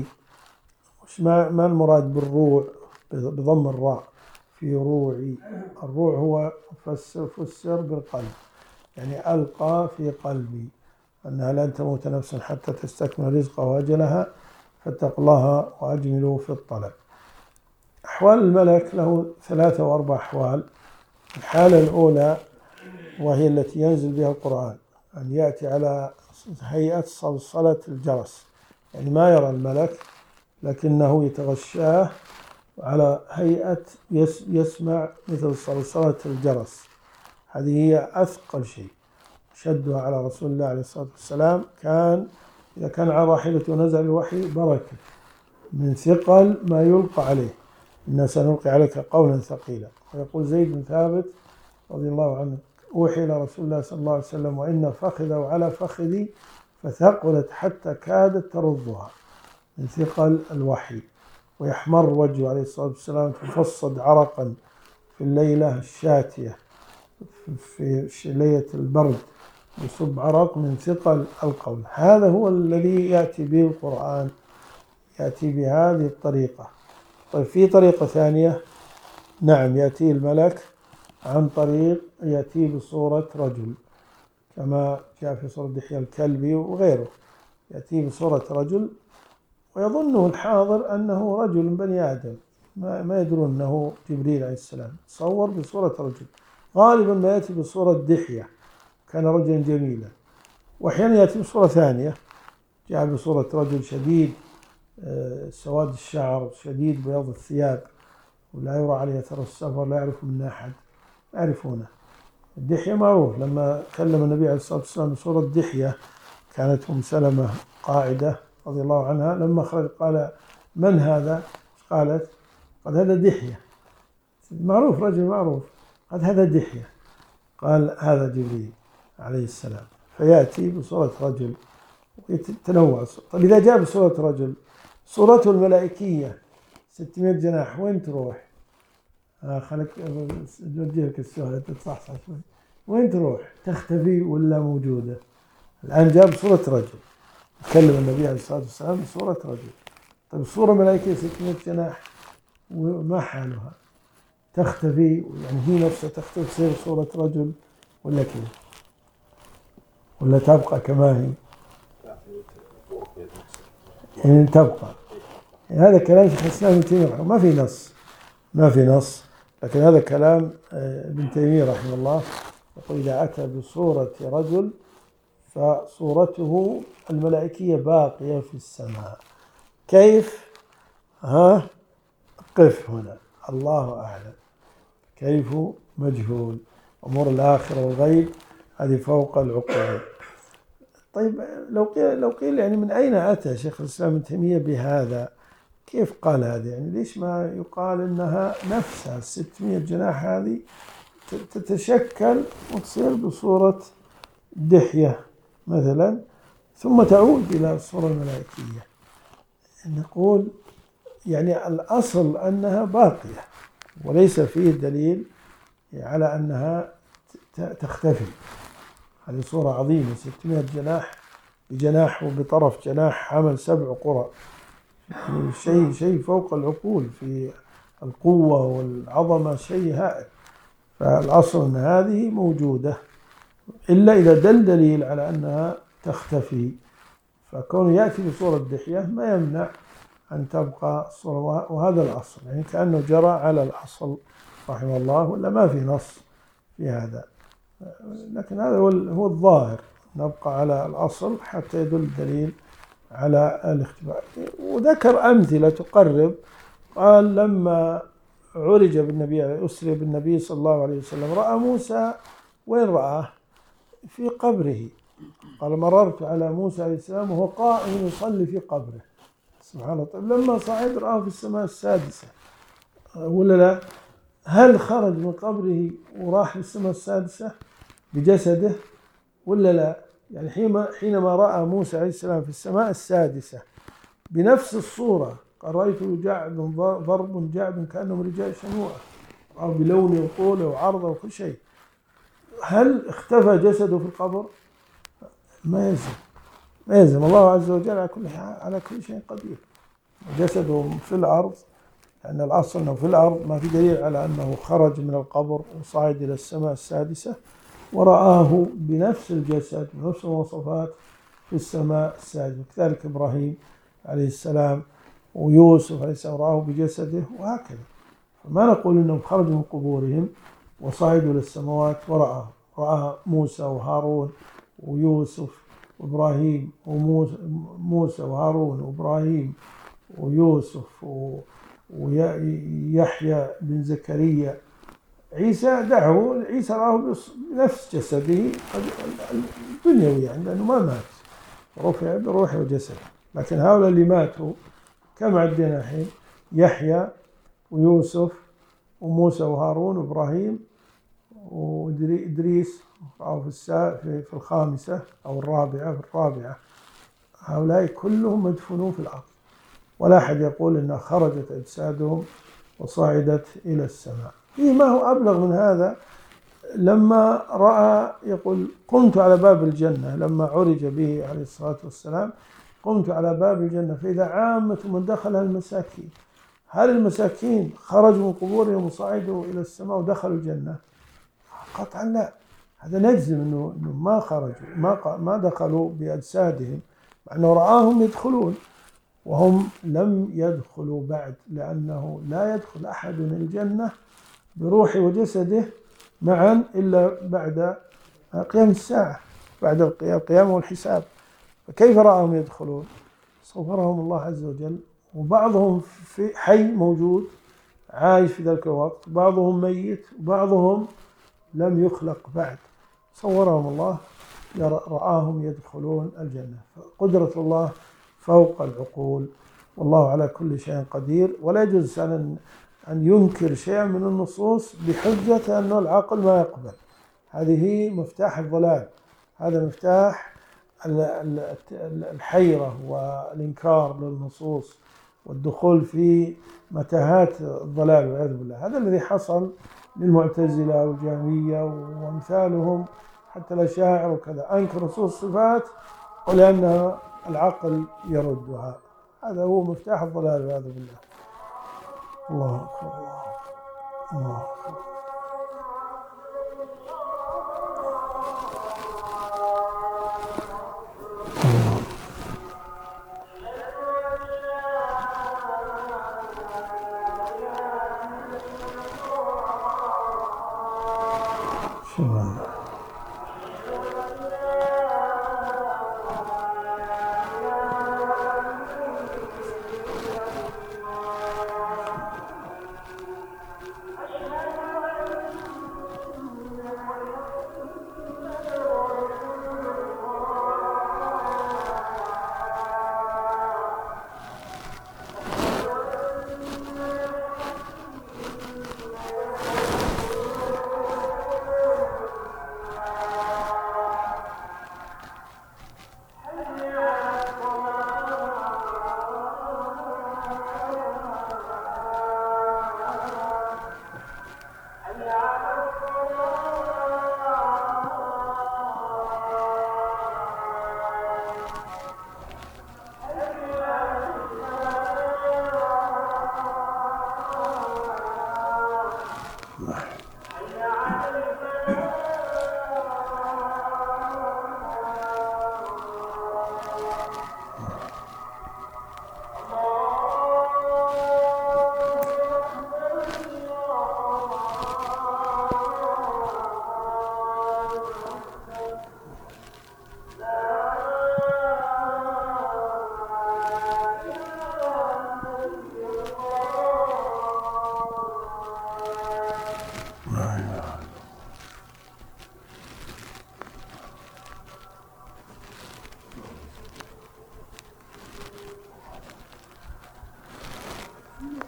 ما المراد بالروع بضم الراء؟ في روعي، الروع هو فسر, فسر بالقلب، يعني ألقى في قلبي أنها لن تموت نفس حتى تستكمل رزقها وأجلها فاتقوا الله وأجملوا في الطلب. أحوال الملك له ثلاثة وأربع أحوال. الحالة الأولى وهي التي ينزل بها القرآن، أن يأتي على هيئة صلصلة الجرس، يعني ما يرى الملك لكنه يتغشاه على هيئة يسمع مثل صلصلة الجرس. هذه هي أثقل شيء شدها على رسول الله عليه الصلاة والسلام. كان إذا كان على راحلته ونزل الوحي بركة من ثقل ما يلقى عليه، إنا سنلقي عليك قولا ثقيلا. ويقول زيد بن ثابت رضي الله عنه أوحي إلى رسول الله صلى الله عليه وسلم وإن فخذه على فخذي فثقلت حتى كادت ترضها من ثقل الوحي. ويحمر وجهه عليه الصلاة والسلام تفصد عرقا في الليلة الشاتية، في ليلة البرد يصب عرق من ثقل القول. هذا هو الذي يأتي به القرآن، يأتي بهذه الطريقة. طيب في طريقة ثانية، نعم، يأتي الملك عن طريق يأتي بصورة رجل كما جاء في صورة دحية الكلبي وغيره، يأتي بصورة رجل ويظنه الحاضر أنه رجل بني آدم، ما, ما يدرون أنه جبريل عليه السلام، تصور بصورة رجل. غالبا ما يأتي بصورة دحية، كان رجلا جميلا. وأحيانا يأتي بصورة ثانية، جاء بصورة رجل شديد سواد الشعر، شديد بياض الثياب، ولا يرى عليه أثر السفر، لا يعرف من أحد، يعرفونه. الدحية معروف، لما كلم النبي عليه الصلاة والسلام بصورة دحية كانت أم سلمة قاعدة رضي الله عنها، لما خرج قال من هذا؟ قالت قد هذا دحية، معروف، رجل معروف، قد هذا دحية. قال هذا جبريل عليه السلام. فيأتي بصورة رجل ويتنوع. طيب إذا جاء بصورة رجل، صورته الملائكية ستمائة جناح، وين تروح؟ آه خلك أوجهك السؤال تتصحصح شوي، وين تروح؟ تختفي ولا موجودة؟ الآن جاء بصورة رجل، يكلم النبي عليه الصلاة والسلام بصورة رجل. طيب الصورة ملائكية ستمائة جناح وما حالها؟ تختفي، يعني هي نفسها تختفي تصير صورة رجل ولا كيف؟ ولا تبقى كما هي؟ يعني تبقى. يعني هذا كلام شيخ الإسلام ابن تيمية، ما في نص، ما في نص، لكن هذا كلام ابن تيمية رحمه الله. يقول إذا أتى بصورة رجل فصورته الملائكية باقية في السماء. كيف؟ ها؟ قف هنا، الله أعلم. كيف؟ مجهول. أمور الآخرة والغيب هذه فوق العقول. طيب لو قيل, لو قيل يعني من أين أتى شيخ الإسلام ابن تيمية بهذا؟ كيف قال هذا؟ يعني ليش ما يقال إنها نفسها ستمائة جناح هذه تتشكل وتصير بصورة دحية مثلا ثم تعود إلى الصورة الملائكية؟ نقول يعني الأصل أنها باقية، وليس فيه دليل على أنها تختفي. هذه صورة عظيمة، ستمائة جناح بجناح وبطرف جناح حمل سبع قرى، يعني شيء شيء فوق العقول في القوة والعظمة، شيء هائل. فالأصل أن هذه موجودة، إلا إذا دل دليل على أنها تختفي، فكونه يأتي بصورة دحية ما يمنع أن تبقى الصورة، وهذا الأصل، يعني كأنه جرى على الأصل رحمه الله، ولا ما في نص في هذا. لكن هذا هو الظاهر، نبقى على الأصل حتى يدل دليل على الاختبار. وذكر أمثلة تقرب، قال لما عرج بالنبي، أسري بالنبي صلى الله عليه وسلم، رأى موسى، وين رآه؟ في قبره. قال مررت على موسى عليه السلام وهو قائم يصلي في قبره. سبحان الله. طيب لما صعد رآه في السماء السادسة، ولا لا؟ هل خرج من قبره وراح للسماء السادسة بجسده ولا لا؟ يعني حينما رأى موسى عليه السلام في السماء السادسة بنفس الصورة، قال رأيته جعد ضرب جعد كأنه رجال شنوعة، أو بلونه وطوله وعرضه وكل شيء. هل اختفى جسده في القبر؟ ما يلزم، ما يلزم. الله عز وجل على كل على كل شيء قدير. جسده في الأرض، لأن الأصل أنه في الأرض، ما في دليل على أنه خرج من القبر وصعد إلى السماء السادسة ورآه بنفس الجسد ونفس المواصفات في السماء السادسة. كذلك إبراهيم عليه السلام ويوسف عليه السلام رآه بجسده، وهكذا. فما نقول أنهم خرجوا من قبورهم وصعدوا للسماوات ورآه. رأى موسى وهارون ويوسف وإبراهيم، وموسى وهارون وإبراهيم ويوسف ويحيى بن زكريا. عيسى دعوا، عيسى رآه بنفس جسده الدنيوي، يعني لأنه ما مات، رفع بروحه وجسده. لكن هؤلاء اللي ماتوا كما عندنا الحين، يحيى ويوسف وموسى وهارون وإبراهيم وإدريس أو في في الخامسة أو الرابعة في الرابعة، هؤلاء كلهم مدفونون في الأرض، ولا أحد يقول أن خرجت أجسادهم وصعدت إلى السماء. فيه ما هو أبلغ من هذا، لما رأى يقول قمت على باب الجنة، لما عرج به عليه الصلاة والسلام، قمت على باب الجنة فإذا عامة من دخلها المساكين. هل المساكين خرجوا من قبورهم وصعدوا إلى السماء ودخلوا الجنة؟ قطعا لا. هذا نجزم إنه إنه ما خرجوا، ما ما دخلوا بأجسادهم، مع أنه رآهم يدخلون وهم لم يدخلوا بعد، لأنه لا يدخل أحد الجنة بروحه وجسده معا إلا بعد قيام الساعة، بعد القيام والحساب. فكيف رأهم يدخلون؟ صورهم الله عز وجل، وبعضهم في حي موجود عايش في ذلك الوقت، بعضهم ميت، وبعضهم لم يخلق بعد. صورهم الله، رآهم يدخلون الجنة. قدرة الله فوق العقول، والله على كل شيء قدير. ولا يجوز أن أن ينكر شيئا من النصوص بحجة أنه العقل ما يقبل. هذه مفتاح الضلال، هذا مفتاح الحيرة والإنكار للنصوص والدخول في متاهات الضلال والعياذ بالله. هذا الذي حصل للمعتزلة والجهمية وامثالهم، حتى الأشاعرة وكذا، أنكر نصوص الصفات ولأن العقل يردها. هذا هو مفتاح الضلال والعياذ بالله. الله أكبر، الله أكبر. شكرا.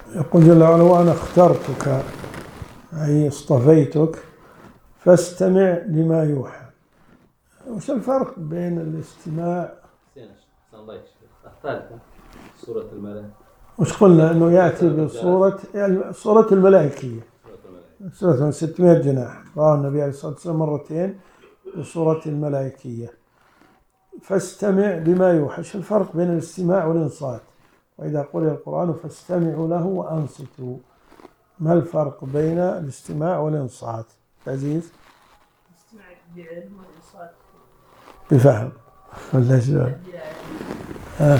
يقول جل وعلا وأنا اخترتك أي اصطفيتك فاستمع لما يوحى. وش الفرق بين الاستماع؟ الثالثة سورة الملائكة. وش قلنا أنه يأتي بصورة صورة الملائكية، سورة ستمائة جناح، رأى النبي عليه الصلاة والسلام مرتين بصورة الملائكية. فاستمع لما يوحى. شو الفرق بين الاستماع والإنصات؟ وإذا قرئ القرآن فاستمعوا له وأنصتوا. ما الفرق بين الاستماع والإنصات؟ عزيز؟ الاستماع بعلم والإنصات بفهم ولا شو؟ آه.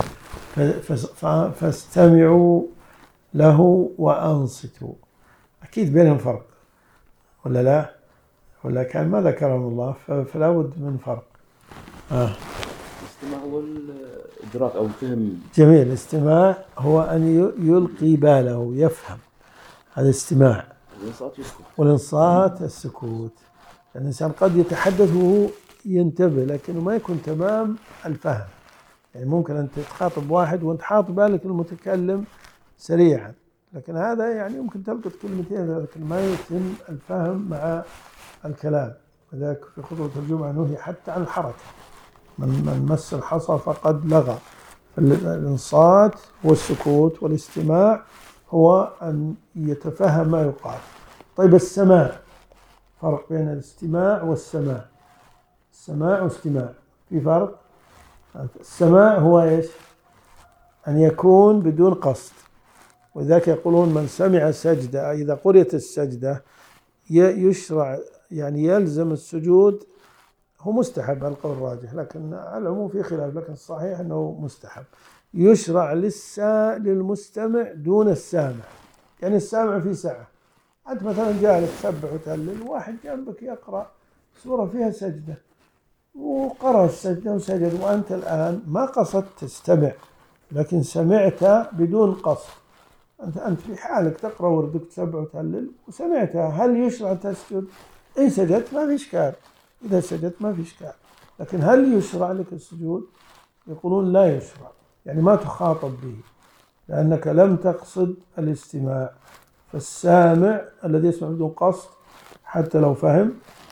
فاستمعوا له وأنصتوا. أكيد بينهم فرق ولا لا؟ ولا كان ما ذكرهم الله فلا بد من فرق. آه. الاستماع هو الإدراك أو الفهم. جميل. الاستماع هو أن يلقي باله يفهم، هذا استماع. والإنصات يسكت. والإنصات السكوت. الإنسان قد يتحدث وهو ينتبه لكنه ما يكون تمام الفهم. يعني ممكن أن تخاطب واحد وأنت حاط بالك المتكلم سريعا، لكن هذا يعني يمكن تلقط كلمتين لكن ما يتم الفهم مع الكلام. وذلك في خطبة الجمعة نهي حتى عن الحركة، من, من مس الحصى فقد لغى. الإنصات والسكوت والاستماع هو أن يتفهم ما يقال. طيب السماع، فرق بين الاستماع والسماع. السماع واستماع في فرق. السماع هو إيش؟ أن يكون بدون قصد. وذلك يقولون من سمع سجدة، إذا قرئت السجدة يشرع يعني يلزم السجود. هو مستحب على القول الراجح، لكن على العموم في خلاف، لكن الصحيح أنه مستحب. يشرع للسا للمستمع دون السامع. يعني السامع في ساعة، أنت مثلا جالس تسبح وتهلل، واحد جنبك يقرأ سورة فيها سجدة وقرأ السجدة وسجد، وأنت الآن ما قصدت تستمع لكن سمعت بدون قصد. أنت أنت في حالك تقرأ وردك تسبح وتهلل وسمعتها، هل يشرع تسجد؟ إن سجدت ما في إشكال، إذا سجدت ما في إشكال. لكن هل يشرع لك السجود؟ يقولون لا يشرع، يعني ما تخاطب به لأنك لم تقصد الاستماع. فالسامع الذي يسمع بدون قصد حتى لو فهم،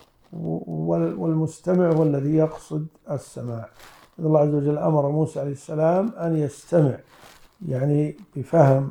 والمستمع هو الذي يقصد السماع. الله عز وجل أمر موسى عليه السلام أن يستمع، يعني بفهم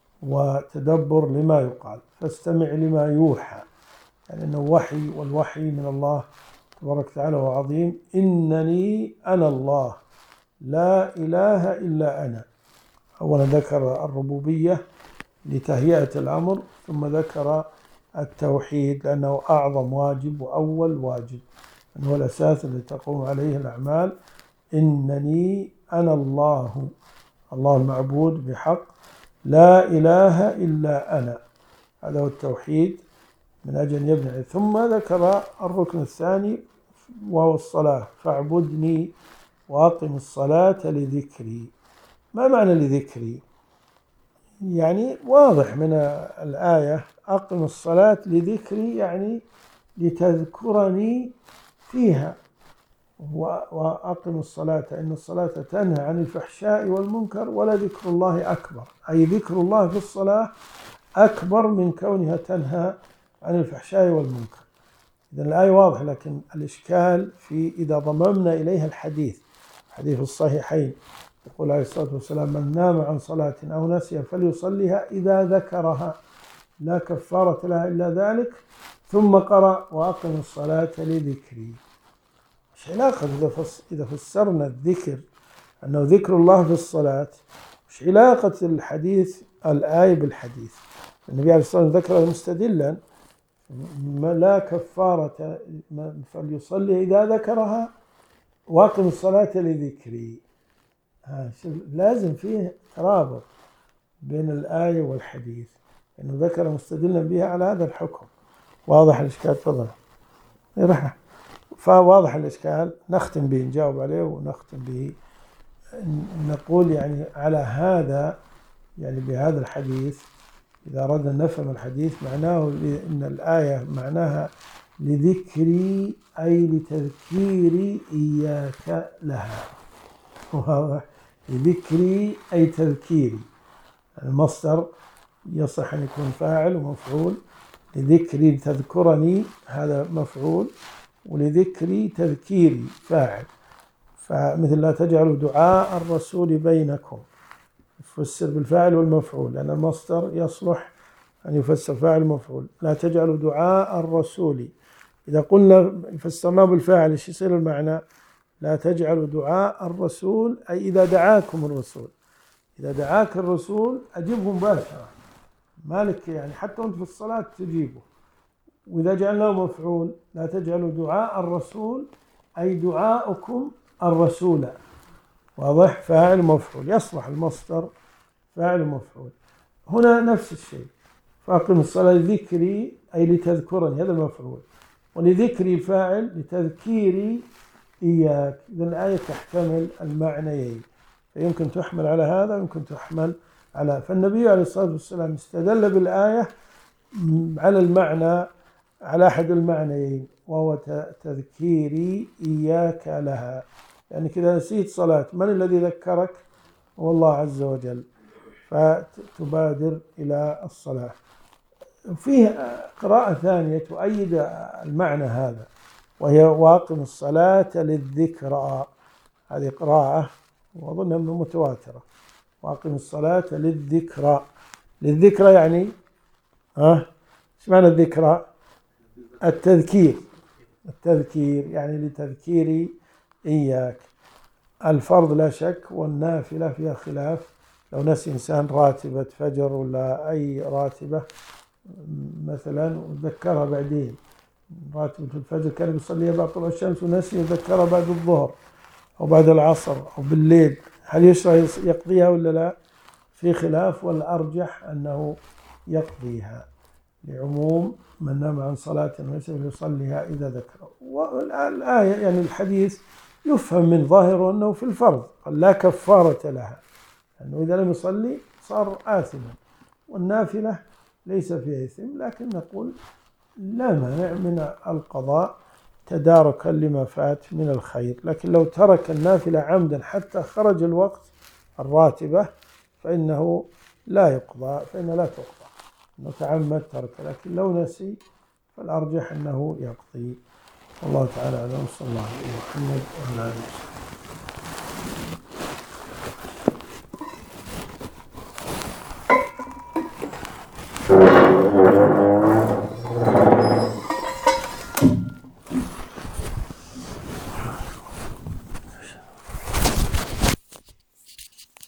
وتدبر لما يقال. فاستمع لما يوحى، يعني أنه وحي، والوحي من الله تبارك وتعالى وعظيم. إنني أنا الله لا إله إلا أنا. أولا ذكر الربوبية لتهيئة الأمر، ثم ذكر التوحيد لأنه أعظم واجب وأول واجب، أنه الأساس الذي تقوم عليه الأعمال. إنني أنا الله، الله المعبود بحق، لا إله إلا أنا، هذا هو التوحيد من أجل أن يبني. ثم ذكر الركن الثاني وهو الصلاة، فاعبدني وأقم الصلاة لذكري. ما معنى لذكري؟ يعني واضح من الآية أقم الصلاة لذكري، يعني لتذكرني فيها. وأقم الصلاة إن الصلاة تنهى عن الفحشاء والمنكر ولذكر الله أكبر، أي ذكر الله في الصلاة أكبر من كونها تنهى عن الفحشاء والمنكر. إذن الآية واضحة، لكن الإشكال في إذا ضممنا إليها الحديث، حديث الصحيحين يقول عليه الصلاة والسلام من نام عن صلاة أو نسي فليصليها إذا ذكرها لا كفارة لها إلا ذلك، ثم قرأ وأقم الصلاة لذكري. مش علاقة إذا فسرنا الذكر أنه ذكر الله في الصلاة، مش علاقة الحديث الآية بالحديث. النبي عليه الصلاة والسلام ذكر مستدلا لا كفارة فليصلي إذا ذكرها وأقم الصلاة لذكري. لازم فيه ترابط بين الآية والحديث، إنه ذكر مستدلا بها على هذا الحكم. واضح الإشكال؟ تفضل. فواضح الإشكال، نختم به، نجاوب عليه ونختم به. نقول يعني على هذا، يعني بهذا الحديث إذا أردنا نفهم الحديث معناه إن الآية معناها لذكري أي لتذكيري إياك لها. واضح؟ لذكري أي تذكيري، المصدر يصح أن يكون فاعل ومفعول. لذكري تذكرني هذا مفعول، ولذكري تذكيري فاعل. فمثل لا تجعلوا دعاء الرسول بينكم يفسر بالفاعل والمفعول، لأن المصدر يصلح أن يفسر فاعل ومفعول. لا تجعلوا دعاء الرسول، إذا قلنا فسرناه بالفاعل ايش يصير المعنى؟ لا تجعلوا دعاء الرسول أي إذا دعاكم الرسول، إذا دعاك الرسول أجبه مباشرة، مالك يعني حتى وأنت في الصلاة تجيبه. وإذا جعلناه مفعول لا تجعلوا دعاء الرسول أي دعاؤكم الرسول. واضح؟ فاعل مفعول، يصلح المصدر فاعل مفعول. هنا نفس الشيء، فأقم الصلاة لذكري أي لتذكرني، هذا المفعول. ولذكري فاعل لتذكيري إياك. إذن الآية تحتمل المعنيين، فيمكن تحمل على هذا ويمكن تحمل على. فالنبي عليه الصلاة والسلام استدل بالآية على المعنى، على أحد المعنيين، وهو تذكيري إياك لها. يعني كذا نسيت صلاة، من الذي ذكرك؟ هو الله عز وجل، فتبادر إلى الصلاة. فيه قراءة ثانية تؤيد المعنى هذا، وهي واقم الصلاة للذكرى. هذه قراءة وأظنها متواترة، واقم الصلاة للذكرى. للذكرى يعني ها ايش معنى الذكرى؟ التذكير، التذكير يعني لتذكيري إياك. الفرض لا شك، والنافلة فيها خلاف. لو نسي إنسان راتبة فجر ولا أي راتبة مثلا وذكرها بعدين، راتبة الفجر كان يصليها بعد طلوع الشمس ونسي يذكرها بعد الظهر أو بعد العصر أو بالليل، هل يشرع يقضيها ولا لا؟ في خلاف، والأرجح أنه يقضيها لعموم من نام عن صلاة وليس يصليها إذا ذكر. والآية يعني الحديث يفهم من ظاهره أنه في الفرض، قال لا كفارة لها، أنه إذا لم يصلي صار آثما. والنافلة ليس فيها إثم، لكن نقول لا مانع من القضاء تداركا لما فات من الخير. لكن لو ترك النافلة عمدا حتى خرج الوقت الراتبة فإنه لا يقضى، فإنه لا تقضى، أنه تعمد ترك. لكن لو نسي فالأرجح أنه يقضي. والله تعالى أعلم. صلى الله عليه وسلم.